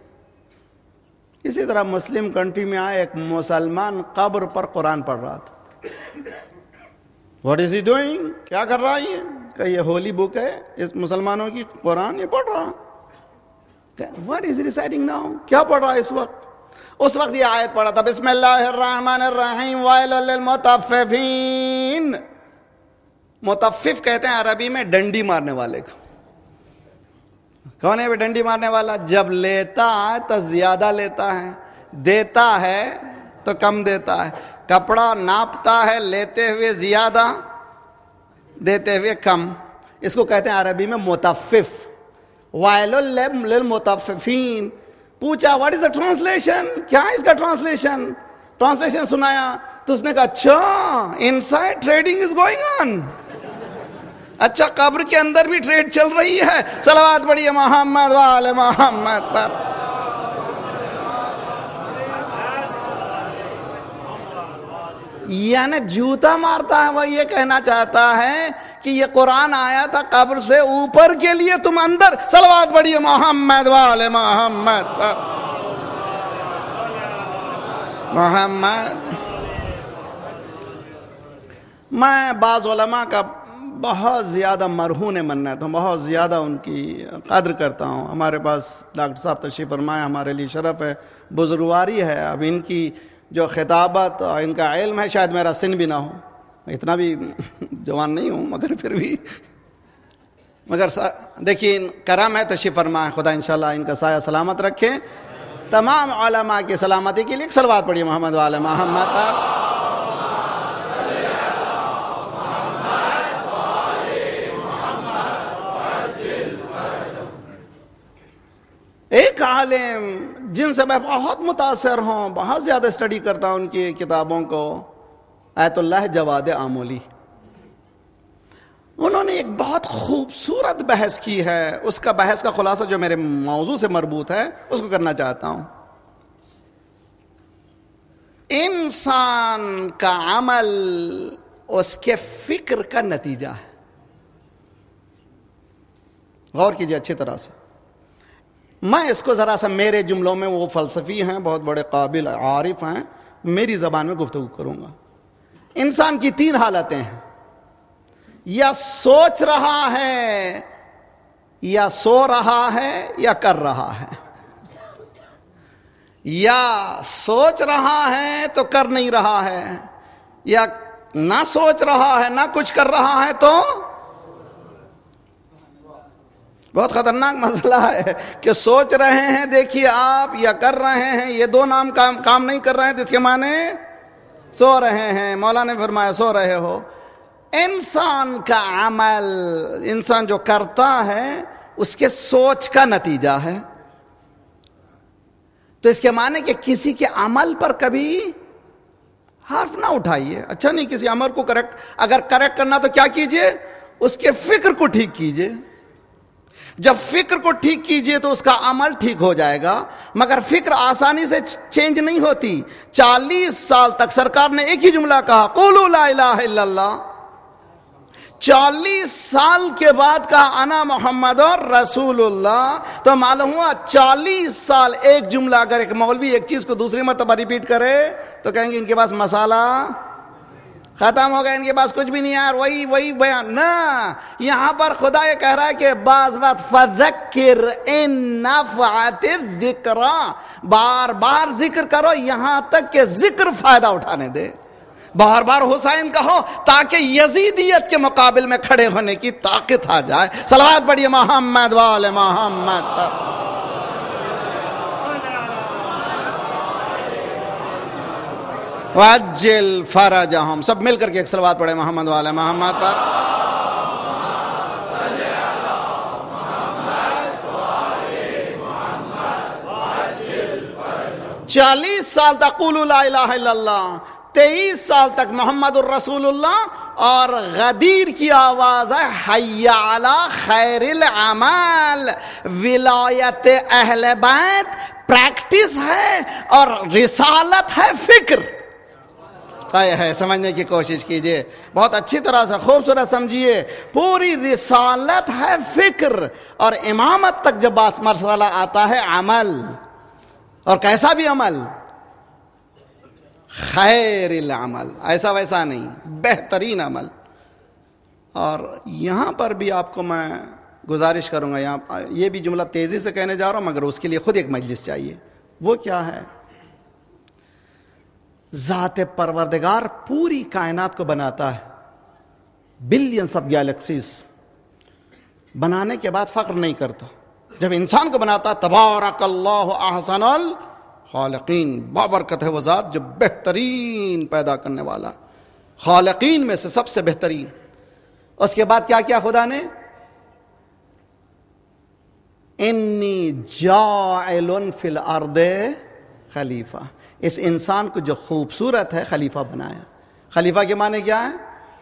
اسی طرح مسلم کنٹری میں آئے، ایک مسلمان قبر پر قرآن پڑھ رہا تھا۔ What is he doing? کیا کر رہا ہے یہ؟ کہ یہ ہولی بک ہے اس مسلمانوں کی، قرآن یہ پڑھ رہا۔ What is reciting now? کیا پڑھ رہا ہے اس وقت؟ اس وقت یہ آیت پڑھا تھا بسم اللہ الرحمن الرحیم ویل للمطففین۔ مطفف کہتے ہیں عربی میں ڈنڈی مارنے والے کو۔ کون ہے وہ ڈنڈی مارنے والا؟ جب لیتا ہے تو زیادہ لیتا ہے، دیتا ہے تو کم دیتا ہے، کپڑا ناپتا ہے لیتے ہوئے زیادہ دیتے ہوئے کم، اس کو کہتے ہیں عربی میں مطفف۔ وائل للمطففین۔ پوچھا واٹ از دا ٹرانسلیشن، کیا ہے اس کا ٹرانسلیشن؟ ٹرانسلیشن سنایا تو اس نے کہا اچھا inside trading is going on, اچھا قبر کے اندر بھی ٹریڈ چل رہی ہے۔ صلوات پڑھیے محمد وآل محمد پر۔ یعنی جوتا مارتا ہے، وہ یہ کہنا چاہتا ہے کہ یہ قرآن آیا تھا قبر سے اوپر کے لیے، تم اندر۔ صلوات پڑھیے محمد وآل محمد پر۔ محمد. میں بعض علماء کا بہت زیادہ مرہون منت ہوں, بہت زیادہ ان کی قدر کرتا ہوں. ہمارے پاس ڈاکٹر صاحب تشریف فرمائے, ہمارے لیے شرف ہے, بزرگواری ہے. اب ان کی جو خطابت اور ان کا علم ہے, شاید میرا سن بھی نہ ہو, اتنا بھی جوان نہیں ہوں, مگر پھر بھی مگر دیکھیے کرم ہے, تشریف فرمائے. خدا انشاءاللہ ان کا سایہ سلامت رکھے. تمام علماء کی سلامتی کے لیے ایک صلوات پڑھیے محمد والے محمد پر. ایک عالم جن سے میں بہت متاثر ہوں, بہت زیادہ اسٹڈی کرتا ہوں ان کی کتابوں کو, آیت اللہ جواد آمولی. انہوں نے ایک بہت خوبصورت بحث کی ہے. اس کا بحث کا خلاصہ جو میرے موضوع سے مربوط ہے اس کو کرنا چاہتا ہوں. انسان کا عمل اس کے فکر کا نتیجہ ہے. غور کیجئے اچھی طرح سے. میں اس کو ذرا سا میرے جملوں میں, وہ فلسفی ہیں, بہت بڑے قابل عارف ہیں, میری زبان میں گفتگو کروں گا. انسان کی تین حالتیں ہیں, یا سوچ رہا ہے, یا سو رہا ہے, یا کر رہا ہے. یا سوچ رہا ہے تو کر نہیں رہا ہے, یا نہ سوچ رہا ہے نہ کچھ کر رہا ہے تو. بہت خطرناک مسئلہ ہے کہ سوچ رہے ہیں دیکھیے آپ, یا کر رہے ہیں, یہ دو نام کام کام نہیں کر رہے ہیں, جس کے معنی سو رہے ہیں. مولانا نے فرمایا سو رہے ہو. انسان کا عمل, انسان جو کرتا ہے اس کے سوچ کا نتیجہ ہے. تو اس کے معنی کہ کسی کے عمل پر کبھی حرف نہ اٹھائیے. اچھا نہیں, کسی عمل کو کریکٹ, اگر کریکٹ کرنا تو کیا کیجئے, اس کے فکر کو ٹھیک کیجئے. جب فکر کو ٹھیک کیجئے تو اس کا عمل ٹھیک ہو جائے گا. مگر فکر آسانی سے چینج نہیں ہوتی. چالیس سال تک سرکار نے ایک ہی جملہ کہا, قولوا لا الہ الا اللہ. چالیس سال کے بعد کہا انا محمد اور رسول اللہ. تو معلوم ہوا چالیس سال ایک جملہ اگر ایک مولوی ایک چیز کو دوسری مرتبہ ریپیٹ کرے تو کہیں گے ان کے پاس مسالہ ختم ہو گیا, ان کے پاس کچھ بھی نہیں ہے, وہی وہی بیان. نہ, یہاں پر خدا یہ کہہ رہا ہے کہ بعض بات فذکر ان نفعت الذکرى, بار بار ذکر کرو یہاں تک کہ ذکر فائدہ اٹھانے دے. بار بار حسین کہو تاکہ یزیدیت کے مقابل میں کھڑے ہونے کی طاقت آ جائے. صلوات پڑھیے محمد والے محمد پر. وعجل فرجہم. سب مل کر کے ایک صلوات پڑھے محمد والے محمد پر. چالیس سال تک قولوا لا الہ الا اللہ, تیئیس سال تک محمد الرسول اللہ, اور غدیر کی آواز ہے حی علی خیر العمل. ولایت اہل بیت پریکٹس ہے اور رسالت ہے فکر. ہے سمجھنے کی کوشش کیجئے بہت اچھی طرح سے, خوبصورت سمجھیے. پوری رسالت ہے فکر, اور امامت تک جب بات مسئلہ آتا ہے عمل, اور کیسا بھی عمل, خیر العمل, ایسا ویسا نہیں, بہترین عمل. اور یہاں پر بھی آپ کو میں گزارش کروں گا, یہاں یہ بھی جملہ تیزی سے کہنے جا رہا ہوں مگر اس کے لیے خود ایک مجلس چاہیے. وہ کیا ہے, ذات پروردگار پوری کائنات کو بناتا ہے, بلینس آف گیلیکسیز. بنانے کے بعد فخر نہیں کرتا. جب انسان کو بناتا تبارک اللہ احسن الخالقین, بابرکت ہے وہ ذات جو بہترین پیدا کرنے والا, خالقین میں سے سب سے بہترین. اس کے بعد کیا کیا خدا نے, انی جاعل فی الارض خلیفہ. اس انسان کو جو خوبصورت ہے خلیفہ بنایا. خلیفہ کے معنی کیا ہے,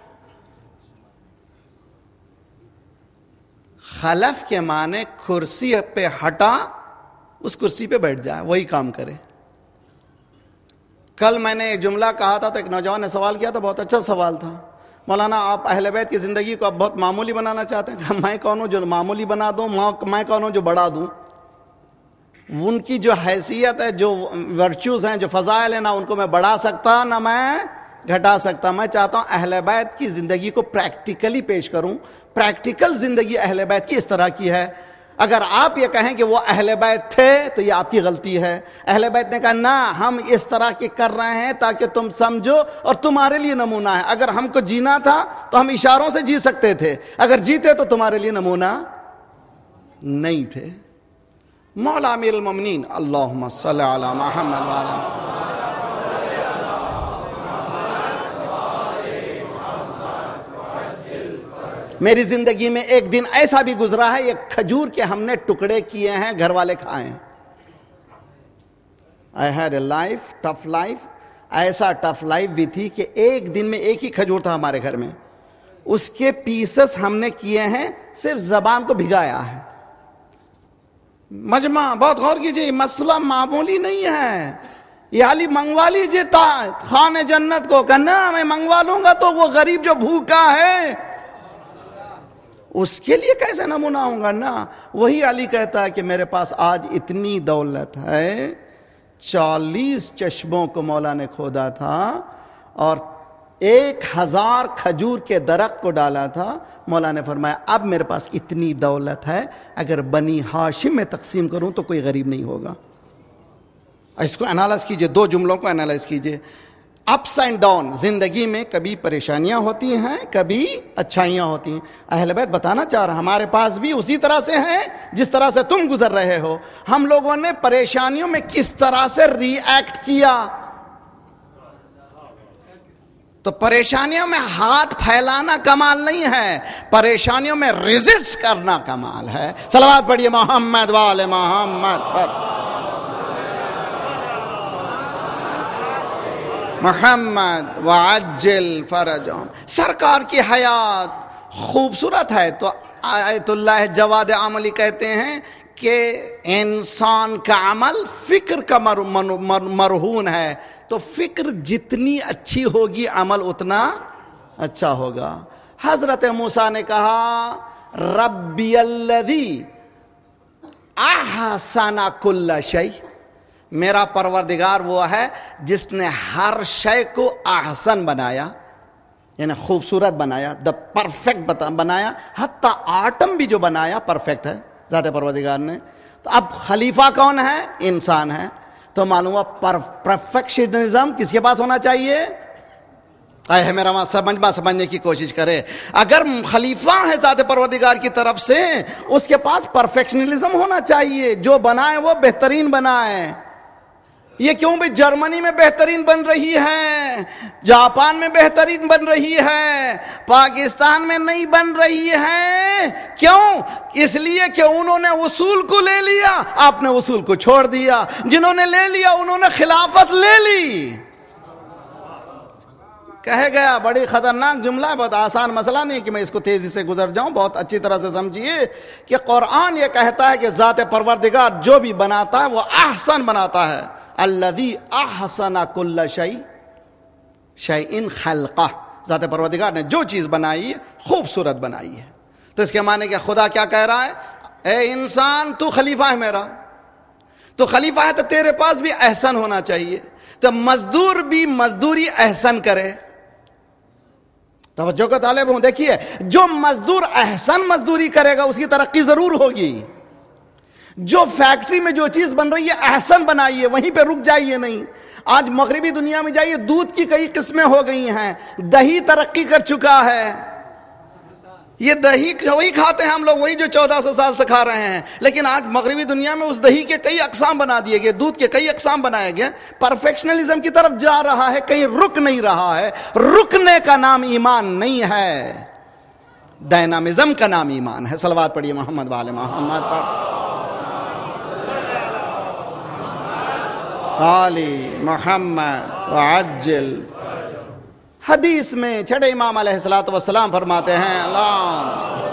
خلف کے معنی کرسی پہ ہٹا, اس کرسی پہ بیٹھ جائے, وہی کام کرے. کل میں نے ایک جملہ کہا تھا تو ایک نوجوان نے سوال کیا تھا, بہت اچھا سوال تھا. مولانا آپ اہل بیت کی زندگی کو آپ بہت معمولی بنانا چاہتے ہیں. کہ میں کون ہوں جو معمولی بنا دوں, میں کون ہوں جو بڑھا دوں. ان کی جو حیثیت ہے، جو ورچوز ہیں، جو فضائل ہیں، نہ ان کو میں بڑھا سکتا نہ میں گھٹا سکتا. میں چاہتا ہوں اہل بیت کی زندگی کو پریکٹیکلی پیش کروں. پریکٹیکل زندگی اہل بیت کی اس طرح کی ہے. اگر آپ یہ کہیں کہ وہ اہل بیت تھے تو یہ آپ کی غلطی ہے. اہل بیت نے کہا نہ، ہم اس طرح کی کر رہے ہیں تاکہ تم سمجھو اور تمہارے لیے نمونہ ہے. اگر ہم کو جینا تھا تو ہم اشاروں سے جی سکتے تھے، اگر جیتے تو تمہارے لیے نمونہ نہیں تھے. مولا امیر المومنین اللہم صلی علی محمد وعلی میری زندگی میں ایک دن ایسا بھی گزرا ہے، ایک کھجور کے ہم نے ٹکڑے کیے ہیں، گھر والے کھائے ہیں. I had a life, tough life. ایسا ٹف لائف بھی تھی کہ ایک دن میں ایک ہی کھجور تھا ہمارے گھر میں، اس کے پیسز ہم نے کیے ہیں، صرف زبان کو بھگایا ہے. مجمع بہت غور کیجئے، مسئلہ معمولی نہیں ہے. یہ علی منگوا لیجئے خان جنت کو، کہنا میں منگوا لوں گا تو وہ غریب جو بھوکا ہے اس کے لیے کیسے نمونہ ہوں گا نا. وہی علی کہتا ہے کہ میرے پاس آج اتنی دولت ہے، چالیس چشموں کو مولا نے کھودا تھا اور ایک ہزار کھجور کے درخت کو ڈالا تھا. مولا نے فرمایا اب میرے پاس اتنی دولت ہے، اگر بنی ہاشم میں تقسیم کروں تو کوئی غریب نہیں ہوگا. اس کو انالائز کیجئے، دو جملوں کو انالائز کیجئے. اپس اینڈ ڈاؤن زندگی میں کبھی پریشانیاں ہوتی ہیں، کبھی اچھائیاں ہوتی ہیں. اہل بیت بتانا چاہ رہا ہمارے پاس بھی اسی طرح سے ہیں جس طرح سے تم گزر رہے ہو. ہم لوگوں نے پریشانیوں میں کس طرح سے ری ایکٹ کیا. تو پریشانیوں میں ہاتھ پھیلانا کمال نہیں ہے، پریشانیوں میں ریزسٹ کرنا کمال ہے. صلوات پڑھیے محمد وآل محمد پر. محمد وعجل فرجهم. سرکار کی حیات خوبصورت ہے. تو آیت اللہ جواد عملی کہتے ہیں کہ انسان کا عمل فکر کا مرہون ہے، تو فکر جتنی اچھی ہوگی عمل اتنا اچھا ہوگا. حضرت موسیٰ نے کہا ربی الذی احسن کل شیء، میرا پروردگار وہ ہے جس نے ہر شے کو احسن بنایا، یعنی خوبصورت بنایا، دا پرفیکٹ بنایا. حتی آٹم بھی جو بنایا پرفیکٹ ہے ذات پروردگار نے. تو اب خلیفہ کون ہے؟ انسان ہے. تو معلوم ہوا پرفیکشنزم کس کے پاس ہونا چاہیے؟ اے میرا ماں سمجھ سمجھنے کی کوشش کرے. اگر خلیفہ ہے ذات پروردگار کی طرف سے، اس کے پاس پرفیکشنلزم ہونا چاہیے، جو بنائے وہ بہترین بنائے. یہ کیوں بھی جرمنی میں بہترین بن رہی ہے، جاپان میں بہترین بن رہی ہے، پاکستان میں نہیں بن رہی ہے؟ کیوں؟ اس لیے کہ انہوں نے اصول کو لے لیا، آپ نے اصول کو چھوڑ دیا. جنہوں نے لے لیا انہوں نے خلافت لے لی. کہے گیا بڑی خطرناک جملہ ہے، بہت آسان مسئلہ نہیں کہ میں اس کو تیزی سے گزر جاؤں، بہت اچھی طرح سے سمجھیے کہ قرآن یہ کہتا ہے کہ ذات پروردگار جو بھی بناتا ہے وہ احسن بناتا ہے. الذی احسن کل شیء شیء خلقہ، ذات پروردگار نے جو چیز بنائی ہے خوبصورت بنائی ہے. تو اس کے معنی کہ خدا کیا کہہ رہا ہے؟ اے انسان تو خلیفہ ہے میرا، تو خلیفہ ہے تو تیرے پاس بھی احسن ہونا چاہیے. تو مزدور بھی مزدوری احسن کرے. توجہ کا طالب ہوں. دیکھیے جو مزدور احسن مزدوری کرے گا اس کی ترقی ضرور ہوگی. جو فیکٹری میں جو چیز بن رہی ہے احسن بنائیے، وہیں پہ رک جائیے نہیں. آج مغربی دنیا میں جائیے، دودھ کی کئی قسمیں ہو گئی ہیں، دہی ترقی کر چکا ہے. یہ دہی وہی کھاتے ہیں ہم لوگ، وہی جو چودہ سو سال سے کھا رہے ہیں. لیکن آج مغربی دنیا میں اس دہی کے کئی اقسام بنا دیے گئے، دودھ کے کئی اقسام بنائے گئے. پرفیکشنلزم کی طرف جا رہا ہے، کہیں رک نہیں رہا ہے. رکنے کا نام ایمان نہیں ہے، ڈائنامزم کا نام ایمان ہے. صلوات پڑھیے محمد وآل محمد پر. علی محمد وعجل. حدیث میں چھٹے امام علیہ الصلوۃ والسلام فرماتے ہیں اللہ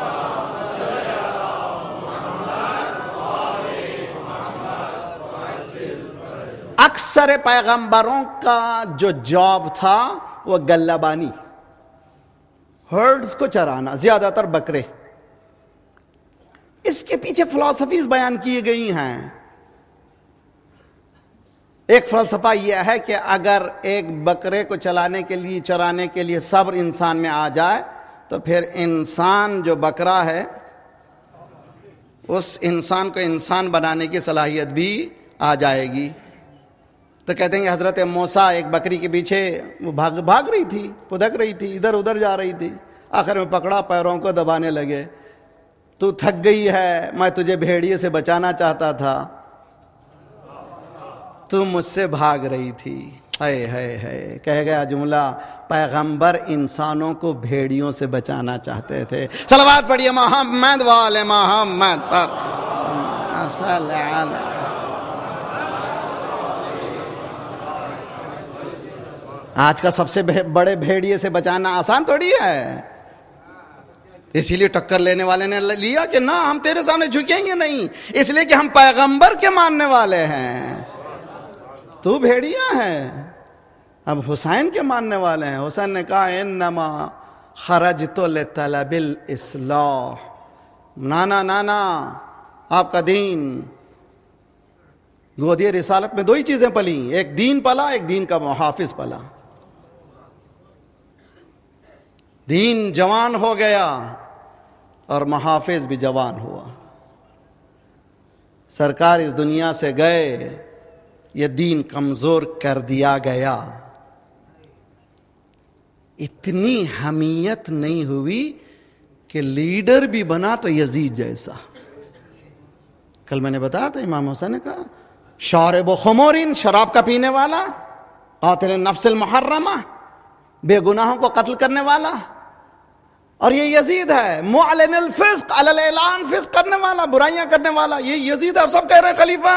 اکثر پیغمبروں کا جو جاب تھا وہ گلہ بانی، ہرڈز کو چرانا، زیادہ تر بکرے. اس کے پیچھے فلسفیز بیان کی گئی ہیں. ایک فلسفہ یہ ہے کہ اگر ایک بکرے کو چلانے کے لیے چرانے کے لیے صبر انسان میں آ جائے تو پھر انسان جو بکرا ہے اس انسان کو انسان بنانے کی صلاحیت بھی آ جائے گی. تو کہتے ہیں کہ حضرت موسیٰ ایک بکری کے پیچھے وہ بھاگ بھاگ رہی تھی, پدک رہی تھی, ادھر ادھر جا رہی تھی, آخر میں پکڑا, پیروں کو دبانے لگے. تو تھک گئی ہے, میں تجھے بھیڑیے سے بچانا چاہتا تھا, تو مجھ سے بھاگ رہی تھی. ہائے ہائے ہائے, کہہ گیا جملہ, پیغمبر انسانوں کو بھیڑیوں سے بچانا چاہتے تھے. صلوات پڑھیے محمد والے محمد پر. صلی اللہ. آج کا سب سے بڑے بھیڑیے سے بچانا آسان تھوڑی ہے, اسی لیے ٹکر لینے والے نے لیا کہ نہ ہم تیرے سامنے جھکیں گے نہیں, اس لیے کہ ہم پیغمبر کے ماننے والے ہیں. تو بھیڑیا ہے, اب حسین کے ماننے والے ہیں. حسین نے کہا انما خرجت لطلب الاصلاح. نانا نانا آپ کا دین, گودی رسالت میں دو ہی چیزیں پلی, ایک دین پلا, ایک دین کا محافظ پلا. دین جوان ہو گیا اور محافظ بھی جوان ہوا. سرکار اس دنیا سے گئے, یہ دین کمزور کر دیا گیا. اتنی حمیت نہیں ہوئی کہ لیڈر بھی بنا تو یزید جیسا. کل میں نے بتایا تھا, امام حسین نے کہا شارب و خمورین, شراب کا پینے والا, قاتل نفس المحرمہ, بے گناہوں کو قتل کرنے والا, اور یہ یزید ہے معلن الفسق, علی الاعلان فسق کرنے والا, برائیاں کرنے والا, یہ یزید ہے. اور سب کہہ رہے ہیں خلیفہ.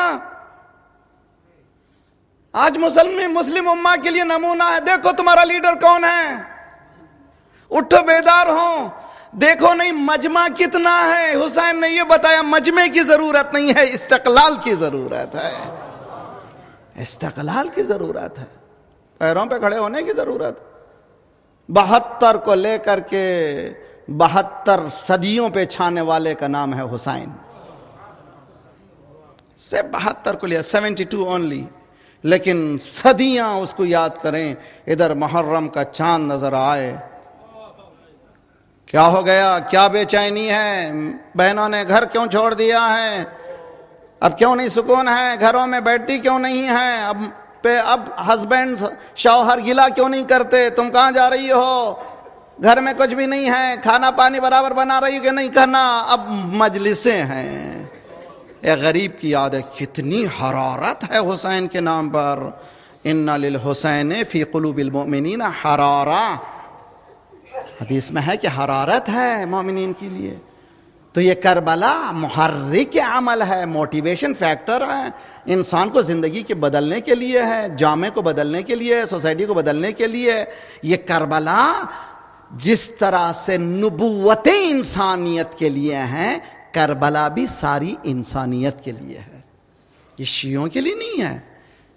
آج مسلم مسلم امہ کے لیے نمونہ ہے, دیکھو تمہارا لیڈر کون ہے, اٹھو بیدار ہو, دیکھو نہیں مجمع کتنا ہے. حسین نے یہ بتایا مجمع کی ضرورت نہیں ہے, استقلال کی ضرورت ہے. استقلال کی ضرورت ہے, پیروں پہ کھڑے ہونے کی ضرورت. بہتر کو لے کر کے بہتر صدیوں پہ چھانے والے کا نام ہے حسین. سے بہتر کو لیا, سیونٹی ٹو اونلی, لیکن صدیاں اس کو یاد کریں. ادھر محرم کا چاند نظر آئے, کیا ہو گیا, کیا بے چینی ہے, بہنوں نے گھر کیوں چھوڑ دیا ہے, اب کیوں نہیں سکون ہے, گھروں میں بیٹھتی کیوں نہیں ہے, اب پہ اب ہسبینڈ شوہر گلا کیوں نہیں کرتے, تم کہاں جا رہی ہو, گھر میں کچھ بھی نہیں ہے, کھانا پانی برابر بنا رہی ہو کہ نہیں کھانا, اب مجلسیں ہیں. ایک غریب کی یاد ہے, کتنی حرارت ہے حسین کے نام پر. ان للحسین فی قلوب المؤمنین حرارہ, حدیث میں ہے کہ حرارت ہے مومنین کے لیے. تو یہ کربلا محرک عمل ہے, موٹیویشن فیکٹر ہے, انسان کو زندگی کے بدلنے کے لیے ہے, جامع کو بدلنے کے لیے ہے, سوسائٹی کو بدلنے کے لیے. یہ کربلا جس طرح سے نبوتیں انسانیت کے لیے ہیں, کربلا بھی ساری انسانیت کے لیے ہے, یہ شیعوں کے لیے نہیں ہے.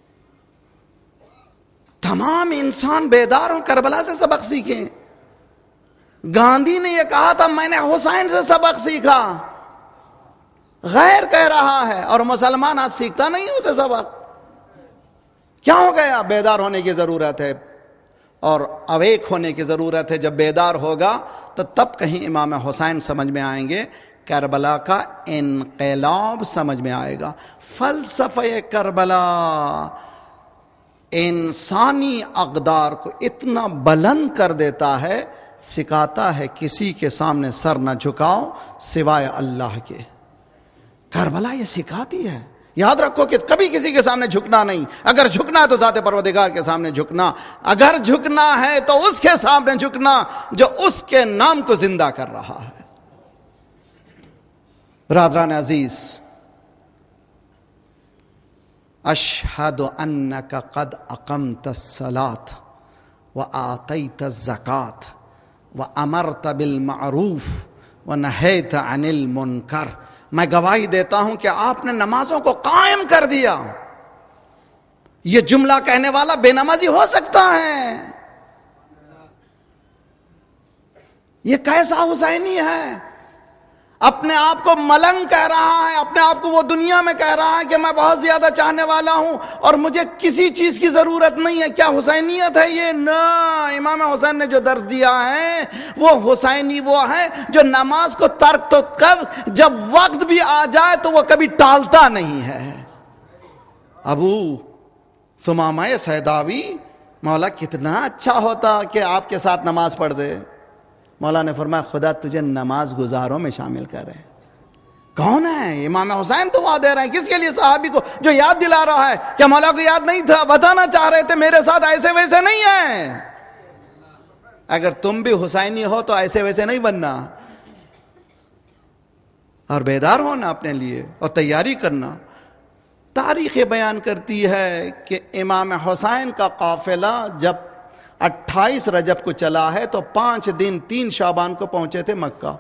تمام انسان بیدار ہوں, کربلا سے سبق سیکھیں. گاندھی نے یہ کہا تھا میں نے حسین سے سبق سیکھا, غیر کہہ رہا ہے, اور مسلمان آج سیکھتا نہیں اسے سبق. کیا ہو گیا, بیدار ہونے کی ضرورت ہے اور اویک ہونے کی ضرورت ہے. جب بیدار ہوگا تو تب کہیں امام حسین سمجھ میں آئیں گے, کربلا کا انقلاب سمجھ میں آئے گا. فلسفہ کربلا انسانی اقدار کو اتنا بلند کر دیتا ہے, سکھاتا ہے کسی کے سامنے سر نہ جھکاؤ سوائے اللہ کے. کربلا یہ سکھاتی ہے. یاد رکھو کہ کبھی کسی کے سامنے جھکنا نہیں, اگر جھکنا ہے تو ذات پروردگار کے سامنے جھکنا, اگر جھکنا ہے تو اس کے سامنے جھکنا جو اس کے نام کو زندہ کر رہا ہے. برادران عزیز, اشہد انک قد اقمت الصلاۃ وآتیت الزکاۃ وامرت بالمعروف ونہیت عن المنکر. میں گواہی دیتا ہوں کہ آپ نے نمازوں کو قائم کر دیا. یہ جملہ کہنے والا بے نمازی ہو سکتا ہے؟ یہ کیسا حسینی ہے؟ اپنے آپ کو ملنگ کہہ رہا ہے، اپنے آپ کو وہ دنیا میں کہہ رہا ہے کہ میں بہت زیادہ چاہنے والا ہوں اور مجھے کسی چیز کی ضرورت نہیں ہے. کیا حسینیت ہے یہ؟ نہ، امام حسین نے جو درس دیا ہے وہ حسینی وہ ہے جو نماز کو ترک تو کر، جب وقت بھی آ جائے تو وہ کبھی ٹالتا نہیں ہے. ابو ثمامہ سیداوی، مولا کتنا اچھا ہوتا کہ آپ کے ساتھ نماز پڑھ دے. مولا نے فرمایا خدا تجھے نماز گزاروں میں شامل کرے. کون ہے؟ امام حسین تو وعدہ دے رہے ہیں. کس کے لیے؟ صحابی کو جو یاد دلا رہا ہے. کیا مولا کو یاد نہیں تھا؟ بتانا چاہ رہے تھے میرے ساتھ ایسے ویسے نہیں ہے. اگر تم بھی حسینی ہو تو ایسے ویسے نہیں بننا، اور بیدار ہونا اپنے لیے اور تیاری کرنا. تاریخ بیان کرتی ہے کہ امام حسین کا قافلہ جب اٹھائیس رجب کو چلا ہے تو پانچ دن تین شعبان کو پہنچے تھے مکہ.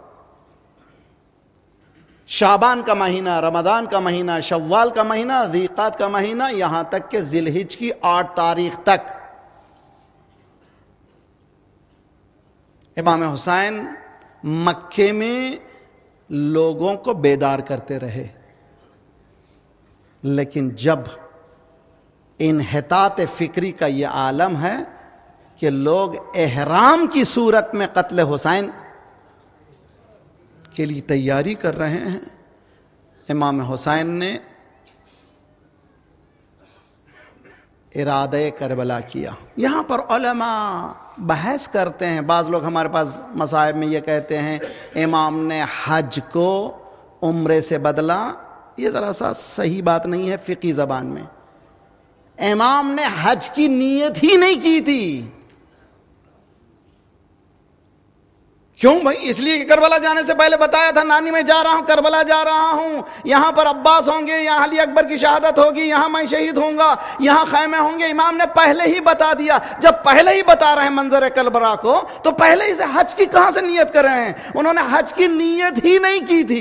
شعبان کا مہینہ، رمضان کا مہینہ، شوال کا مہینہ، ذی قعدہ کا مہینہ، یہاں تک کہ ذی الحجہ کی آٹھ تاریخ تک امام حسین مکے میں لوگوں کو بیدار کرتے رہے. لیکن جب انحطاط فکری کا یہ عالم ہے کہ لوگ احرام کی صورت میں قتل حسین کے لیے تیاری کر رہے ہیں، امام حسین نے ارادہ کربلا کیا. یہاں پر علماء بحث کرتے ہیں. بعض لوگ ہمارے پاس مصائب میں یہ کہتے ہیں امام نے حج کو عمرے سے بدلا. یہ ذرا سا صحیح بات نہیں ہے فقہی زبان میں. امام نے حج کی نیت ہی نہیں کی تھی. کیوں بھائی؟ اس لیے کہ کربلا جانے سے پہلے بتایا تھا نانی میں جا رہا ہوں، کربلا جا رہا ہوں، یہاں پر عباس ہوں گے، یہاں علی اکبر کی شہادت ہوگی، یہاں میں شہید ہوں گا، یہاں خیمے ہوں گے. امام نے پہلے ہی بتا دیا. جب پہلے ہی بتا رہے ہیں منظر کربلا کو تو پہلے ہی سے حج کی کہاں سے نیت کر رہے ہیں؟ انہوں نے حج کی نیت ہی نہیں کی تھی.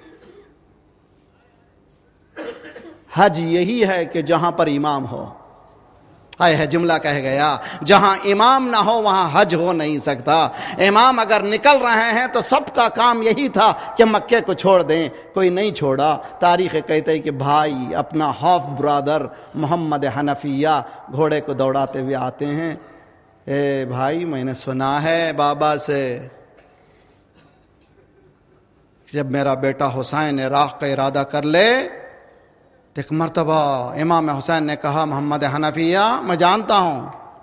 حج یہی ہے کہ جہاں پر امام ہو. آئے ہے جملہ کہہ گیا، جہاں امام نہ ہو وہاں حج ہو نہیں سکتا. امام اگر نکل رہے ہیں تو سب کا کام یہی تھا کہ مکے کو چھوڑ دیں. کوئی نہیں چھوڑا. تاریخ کہتے ہیں کہ بھائی اپنا ہاف برادر محمد حنفیہ گھوڑے کو دوڑاتے ہوئے آتے ہیں. اے بھائی میں نے سنا ہے بابا سے جب میرا بیٹا حسین عراق کا ارادہ کر لے. ایک مرتبہ امام حسین نے کہا محمد حنفیہ میں جانتا ہوں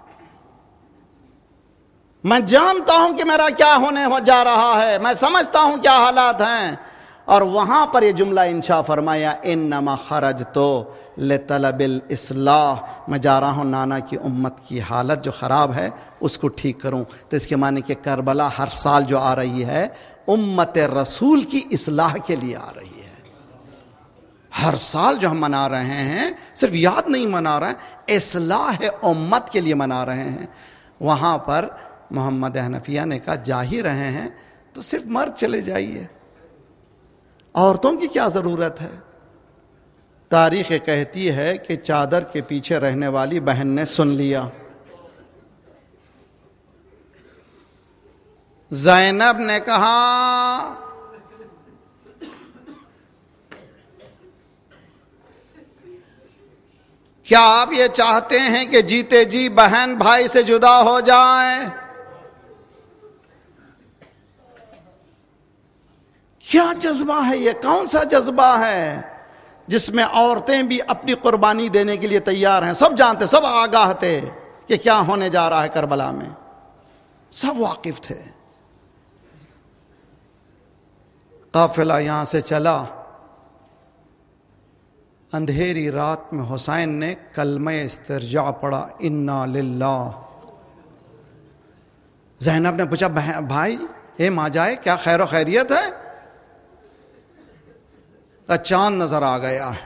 میں جانتا ہوں کہ میرا کیا ہونے جا رہا ہے، میں سمجھتا ہوں کیا حالات ہیں. اور وہاں پر یہ جملہ انشاء فرمایا انما خرجت لطلب الاصلاح، میں جا رہا ہوں نانا کی امت کی حالت جو خراب ہے اس کو ٹھیک کروں. تو اس کے معنی کہ کربلا ہر سال جو آ رہی ہے امت رسول کی اصلاح کے لیے آ رہی ہے. ہر سال جو ہم منا رہے ہیں صرف یاد نہیں منا رہے ہیں، اصلاح امت کے لیے منا رہے ہیں. وہاں پر محمد حنفیہ نے کہا جا ہی رہے ہیں تو صرف مرد چلے جائیے، عورتوں کی کیا ضرورت ہے. تاریخ کہتی ہے کہ چادر کے پیچھے رہنے والی بہن نے سن لیا. زینب نے کہا کیا آپ یہ چاہتے ہیں کہ جیتے جی بہن بھائی سے جدا ہو جائیں؟ کیا جذبہ ہے یہ؟ کون سا جذبہ ہے جس میں عورتیں بھی اپنی قربانی دینے کے لیے تیار ہیں؟ سب جانتے، سب آگاہ تھے کہ کیا ہونے جا رہا ہے کربلا میں، سب واقف تھے. قافلہ یہاں سے چلا. اندھیری رات میں حسین نے کلمہ استرجاع پڑھا انا للہ. زینب نے پوچھا بھائی اے ماں جائے کیا خیر و خیریت ہے؟ چاند نظر آ گیا ہے.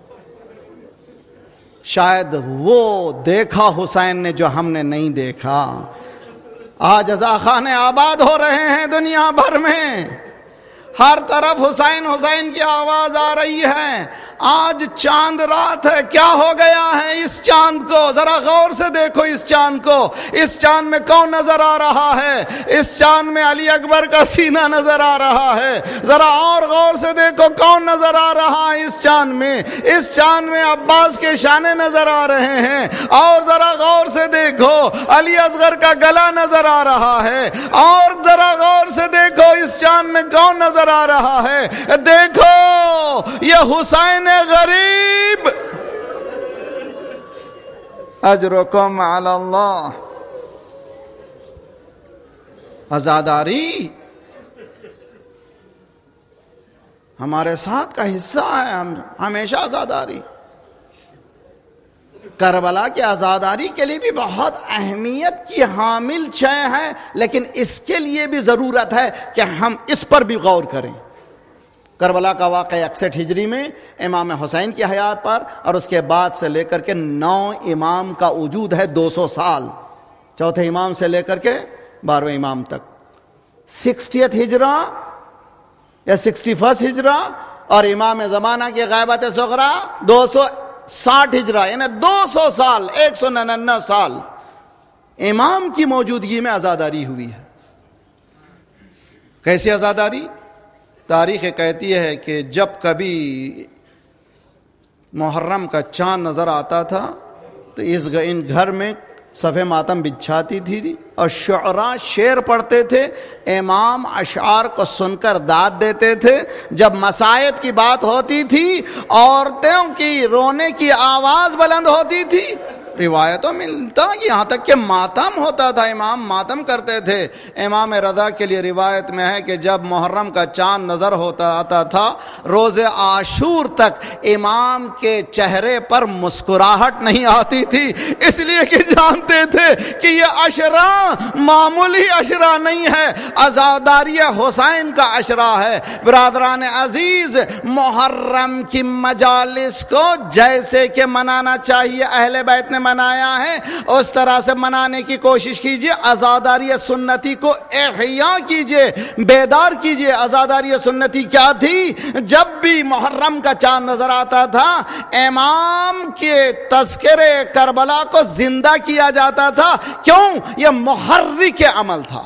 شاید وہ دیکھا حسین نے جو ہم نے نہیں دیکھا. آج عزاخانے آباد ہو رہے ہیں دنیا بھر میں، ہر طرف حسین حسین کی آواز آ رہی ہے. آج چاند رات ہے، کیا ہو گیا ہے اس چاند کو؟ ذرا غور سے دیکھو اس چاند کو. اس چاند میں کون نظر آ رہا ہے؟ اس چاند میں علی اکبر کا سینہ نظر آ رہا ہے. ذرا اور غور سے دیکھو کون نظر آ رہا ہے اس چاند میں؟ اس چاند میں عباس کے شانے نظر آ رہے ہیں. اور ذرا غور سے دیکھو علی اصغر کا گلا نظر آ رہا ہے. اور ذرا غور سے دیکھو اس چاند میں کون نظر آ رہا ہے؟ دیکھو یہ حسین غریب. اجرکم علی اللہ. عزاداری ہمارے ساتھ کا حصہ ہے. ہم ہمیشہ عزاداری. کربلا کی عزاداری کے لیے بھی بہت اہمیت کی حامل شے ہے، لیکن اس کے لیے بھی ضرورت ہے کہ ہم اس پر بھی غور کریں. کربلا کا واقعہ اکسٹھ ہجری میں امام حسین کی حیات پر، اور اس کے بعد سے لے کر کے نو امام کا وجود ہے، دو سو سال. چوتھے امام سے لے کر کے بارہویں امام تک. سکسٹیتھ ہجرہ یا سکسٹی فرسٹ ہجرہ، اور امام زمانہ کی غیبت صغرا دو سو ساٹھ ہجرہ، یعنی دو سو سال، ایک سو ننانوے سال امام کی موجودگی میں عزاداری ہوئی ہے. کیسی عزاداری؟ تاریخ کہتی ہے کہ جب کبھی محرم کا چاند نظر آتا تھا تو اس ان گھر میں صفِ ماتم بچھاتی تھی، اور شعراء شعر پڑھتے تھے. امام اشعار کو سن کر داد دیتے تھے. جب مصائب کی بات ہوتی تھی، عورتوں کی رونے کی آواز بلند ہوتی تھی. روایتوں میں ملتا یہاں تک کہ ماتم ہوتا تھا، امام ماتم کرتے تھے. امام رضا کے لیے روایت میں ہے کہ جب محرم کا چاند نظر ہوتا آتا تھا، روز عاشور تک امام کے چہرے پر مسکراہٹ نہیں آتی تھی، اس لیے کہ جانتے تھے کہ یہ عشرہ معمولی عشرہ نہیں ہے، عزاداری حسین کا عشرہ ہے. برادران عزیز، محرم کی مجالس کو جیسے کہ منانا چاہیے اہل بیت نے منایا ہے، اس طرح سے منانے کی کوشش کیجئے. عزاداری سنتی کو احیاء کیجئے، بیدار کیجئے. عزاداری سنتی کیا تھی؟ جب بھی محرم کا چاند نظر آتا تھا، امام کے تذکرے کربلا کو زندہ کیا جاتا تھا. کیوں؟ یہ محرک عمل تھا.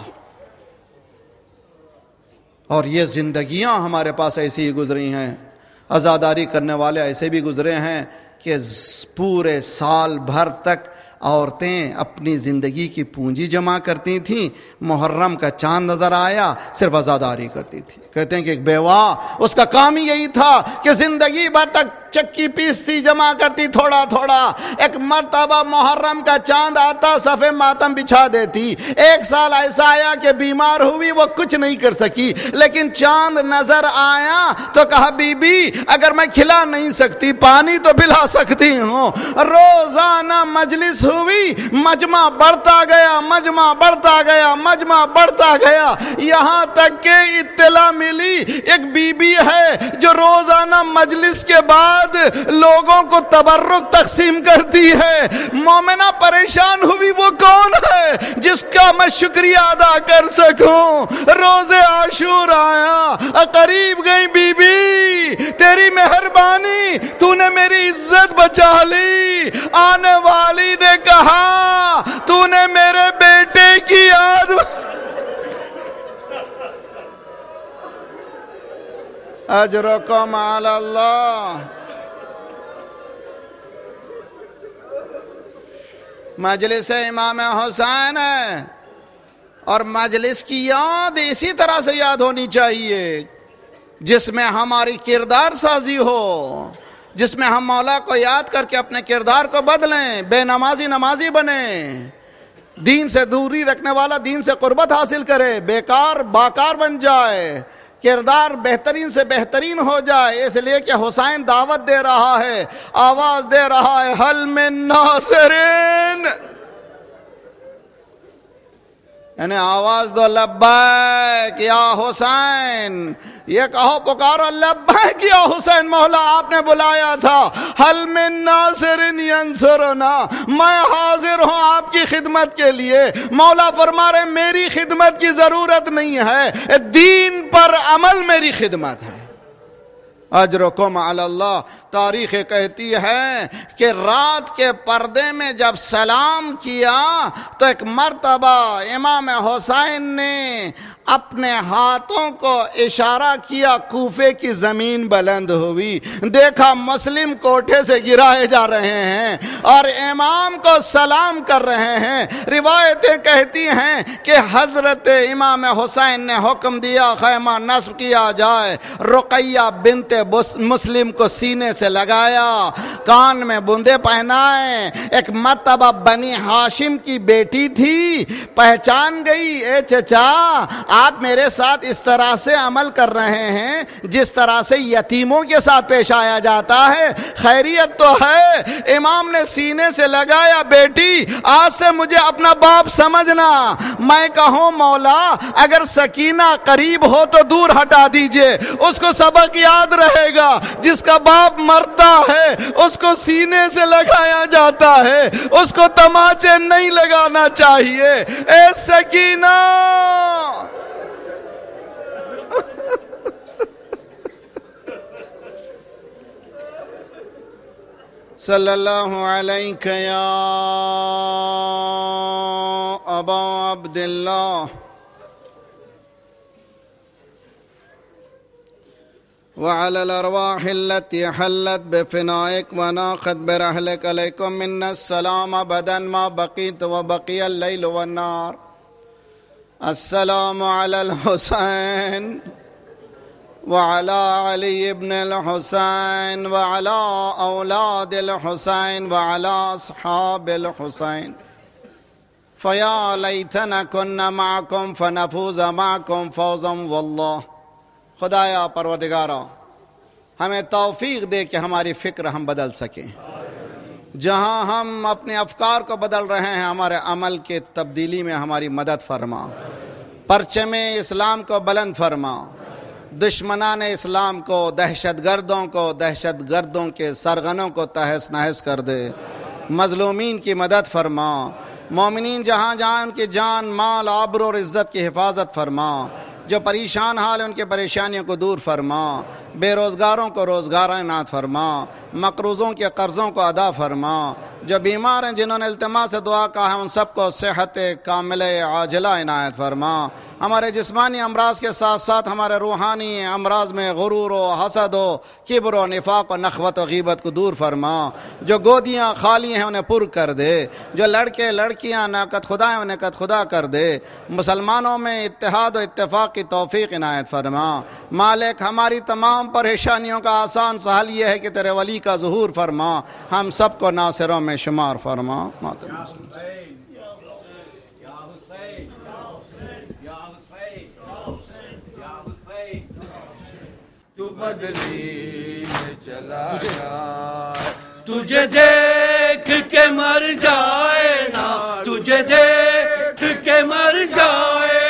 اور یہ زندگیاں ہمارے پاس ایسی ہی گزری ہیں. عزاداری کرنے والے ایسے بھی گزرے ہیں کہ پورے سال بھر تک عورتیں اپنی زندگی کی پونجی جمع کرتی تھیں. محرم کا چاند نظر آیا، صرف عزاداری کرتی تھی. کہتے ہیں کہ ایک بیوہ، اس کا کام ہی یہی تھا کہ زندگی بھر تک چکی پیستی، جمع کرتی تھوڑا تھوڑا. ایک مرتبہ محرم کا چاند آتا، صفِ ماتم بچھا دیتی. ایک سال ایسا آیا کہ بیمار ہوئی، وہ کچھ نہیں کر سکی، لیکن چاند نظر آیا تو کہا بی بی اگر میں کھلا نہیں سکتی، پانی تو پلا سکتی ہوں. روزانہ مجلس ہوئی، مجمع بڑھتا گیا، مجمع بڑھتا گیا، مجمع بڑھتا گیا، یہاں تک کہ اطلاع ملی ایک بی بی ہے جو روزانہ مجلس کے بعد لوگوں کو تبرک تقسیم کرتی ہے. مومنہ پریشان ہوئی، وہ کون ہے جس کا میں شکریہ ادا کر سکوں؟ روز عاشور آیا، قریب گئی، بی بی تیری مہربانی، تو نے میری عزت بچا لی. آنے والی نے کہا تو نے میرے بیٹے کی یاد. اجرکم علی اللہ. مجلس امام حسین ہے، اور مجلس کی یاد اسی طرح سے یاد ہونی چاہیے جس میں ہماری کردار سازی ہو، جس میں ہم مولا کو یاد کر کے اپنے کردار کو بدلیں. بے نمازی نمازی بنے، دین سے دوری رکھنے والا دین سے قربت حاصل کرے، بیکار باکار بن جائے، کردار بہترین سے بہترین ہو جائے. اس لیے کہ حسین دعوت دے رہا ہے، آواز دے رہا ہے، حل من ناصرین، یعنی آواز دو لبیک یا حسین. یہ کہو پکارو لبیک یا حسین، مولا آپ نے بلایا تھا. حل من ناصر ینصرنا، میں حاضر ہوں آپ کی خدمت کے لیے. مولا فرما رہے میری خدمت کی ضرورت نہیں ہے، دین پر عمل میری خدمت ہے. اجرکم علی اللہ. تاریخ کہتی ہے کہ رات کے پردے میں جب سلام کیا تو ایک مرتبہ امام حسین نے اپنے ہاتھوں کو اشارہ کیا، کوفے کی زمین بلند ہوئی، دیکھا مسلم کوٹھے سے گرائے جا رہے ہیں اور امام کو سلام کر رہے ہیں. روایتیں کہتی ہیں کہ حضرت امام حسین نے حکم دیا خیمہ نصب کیا جائے. رقیہ بنت مسلم کو سینے سے لگایا، کان میں بوندے پہنائے. ایک مرتبہ بنی ہاشم کی بیٹی تھی، پہچان گئی، اے چچا آپ میرے ساتھ اس طرح سے عمل کر رہے ہیں جس طرح سے یتیموں کے ساتھ پیش آیا جاتا ہے، خیریت تو ہے؟ امام نے سینے سے لگایا، بیٹی آج سے مجھے اپنا باپ سمجھنا. میں کہوں مولا اگر سکینہ قریب ہو تو دور ہٹا دیجئے، اس کو سبق یاد رہے گا. جس کا باپ مرتا ہے اس کو سینے سے لگایا جاتا ہے، اس کو تماچے نہیں لگانا چاہیے. اے سکینہ صلی اللہ علیہ یا ابا عبداللہ وعلى الارواح التي حلت بفنائك وناخت برحلك عليكم منا السلام ابدا ما بقيت وبقي الليل والنار. السلام على الحسين وعلى علي بن الحسين وعلى أولاد الحسين وعلى أصحاب الحسين. فيا ليتنا كنا معكم فنفوز معكم فوزا والله. خدایا پروردگارا ہمیں توفیق دے کہ ہماری فکر ہم بدل سکیں. جہاں ہم اپنے افکار کو بدل رہے ہیں ہمارے عمل کے تبدیلی میں ہماری مدد فرما. پرچم اسلام کو بلند فرما. دشمنان اسلام کو، دہشت گردوں کو، دہشت گردوں کے سرغنوں کو تہس نہس کر دے. مظلومین کی مدد فرما. مومنین جہاں جہاں ان کی جان، مال، آبرو اور عزت کی حفاظت فرما. جو پریشان حال ہیں ان کے پریشانیوں کو دور فرما. بے روزگاروں کو روزگار عنایت فرما. مقروضوں کے قرضوں کو ادا فرما. جو بیمار ہیں جنہوں نے التماس سے دعا کہا ہے ان سب کو صحت کامل عاجلہ عنایت فرما. ہمارے جسمانی امراض کے ساتھ ساتھ ہمارے روحانی امراض میں غرور و حسد و کبر و نفاق و نخوت و غیبت کو دور فرما. جو گودیاں خالی ہیں انہیں پر کر دے. جو لڑکے لڑکیاں ناقد خدا ہیں انہیں قد خدا کر دے. مسلمانوں میں اتحاد و اتفاق کی توفیق عنایت فرما. مالک ہماری تمام پریشانیوں کا آسان سہل یہ ہے کہ تیرے ولی کا ظہور فرما. ہم سب کو ناصروں میں شمار فرما. تو بدلی میں چلا جائے، تجھے دیکھ کے مر جائے نا، تجھے دیکھ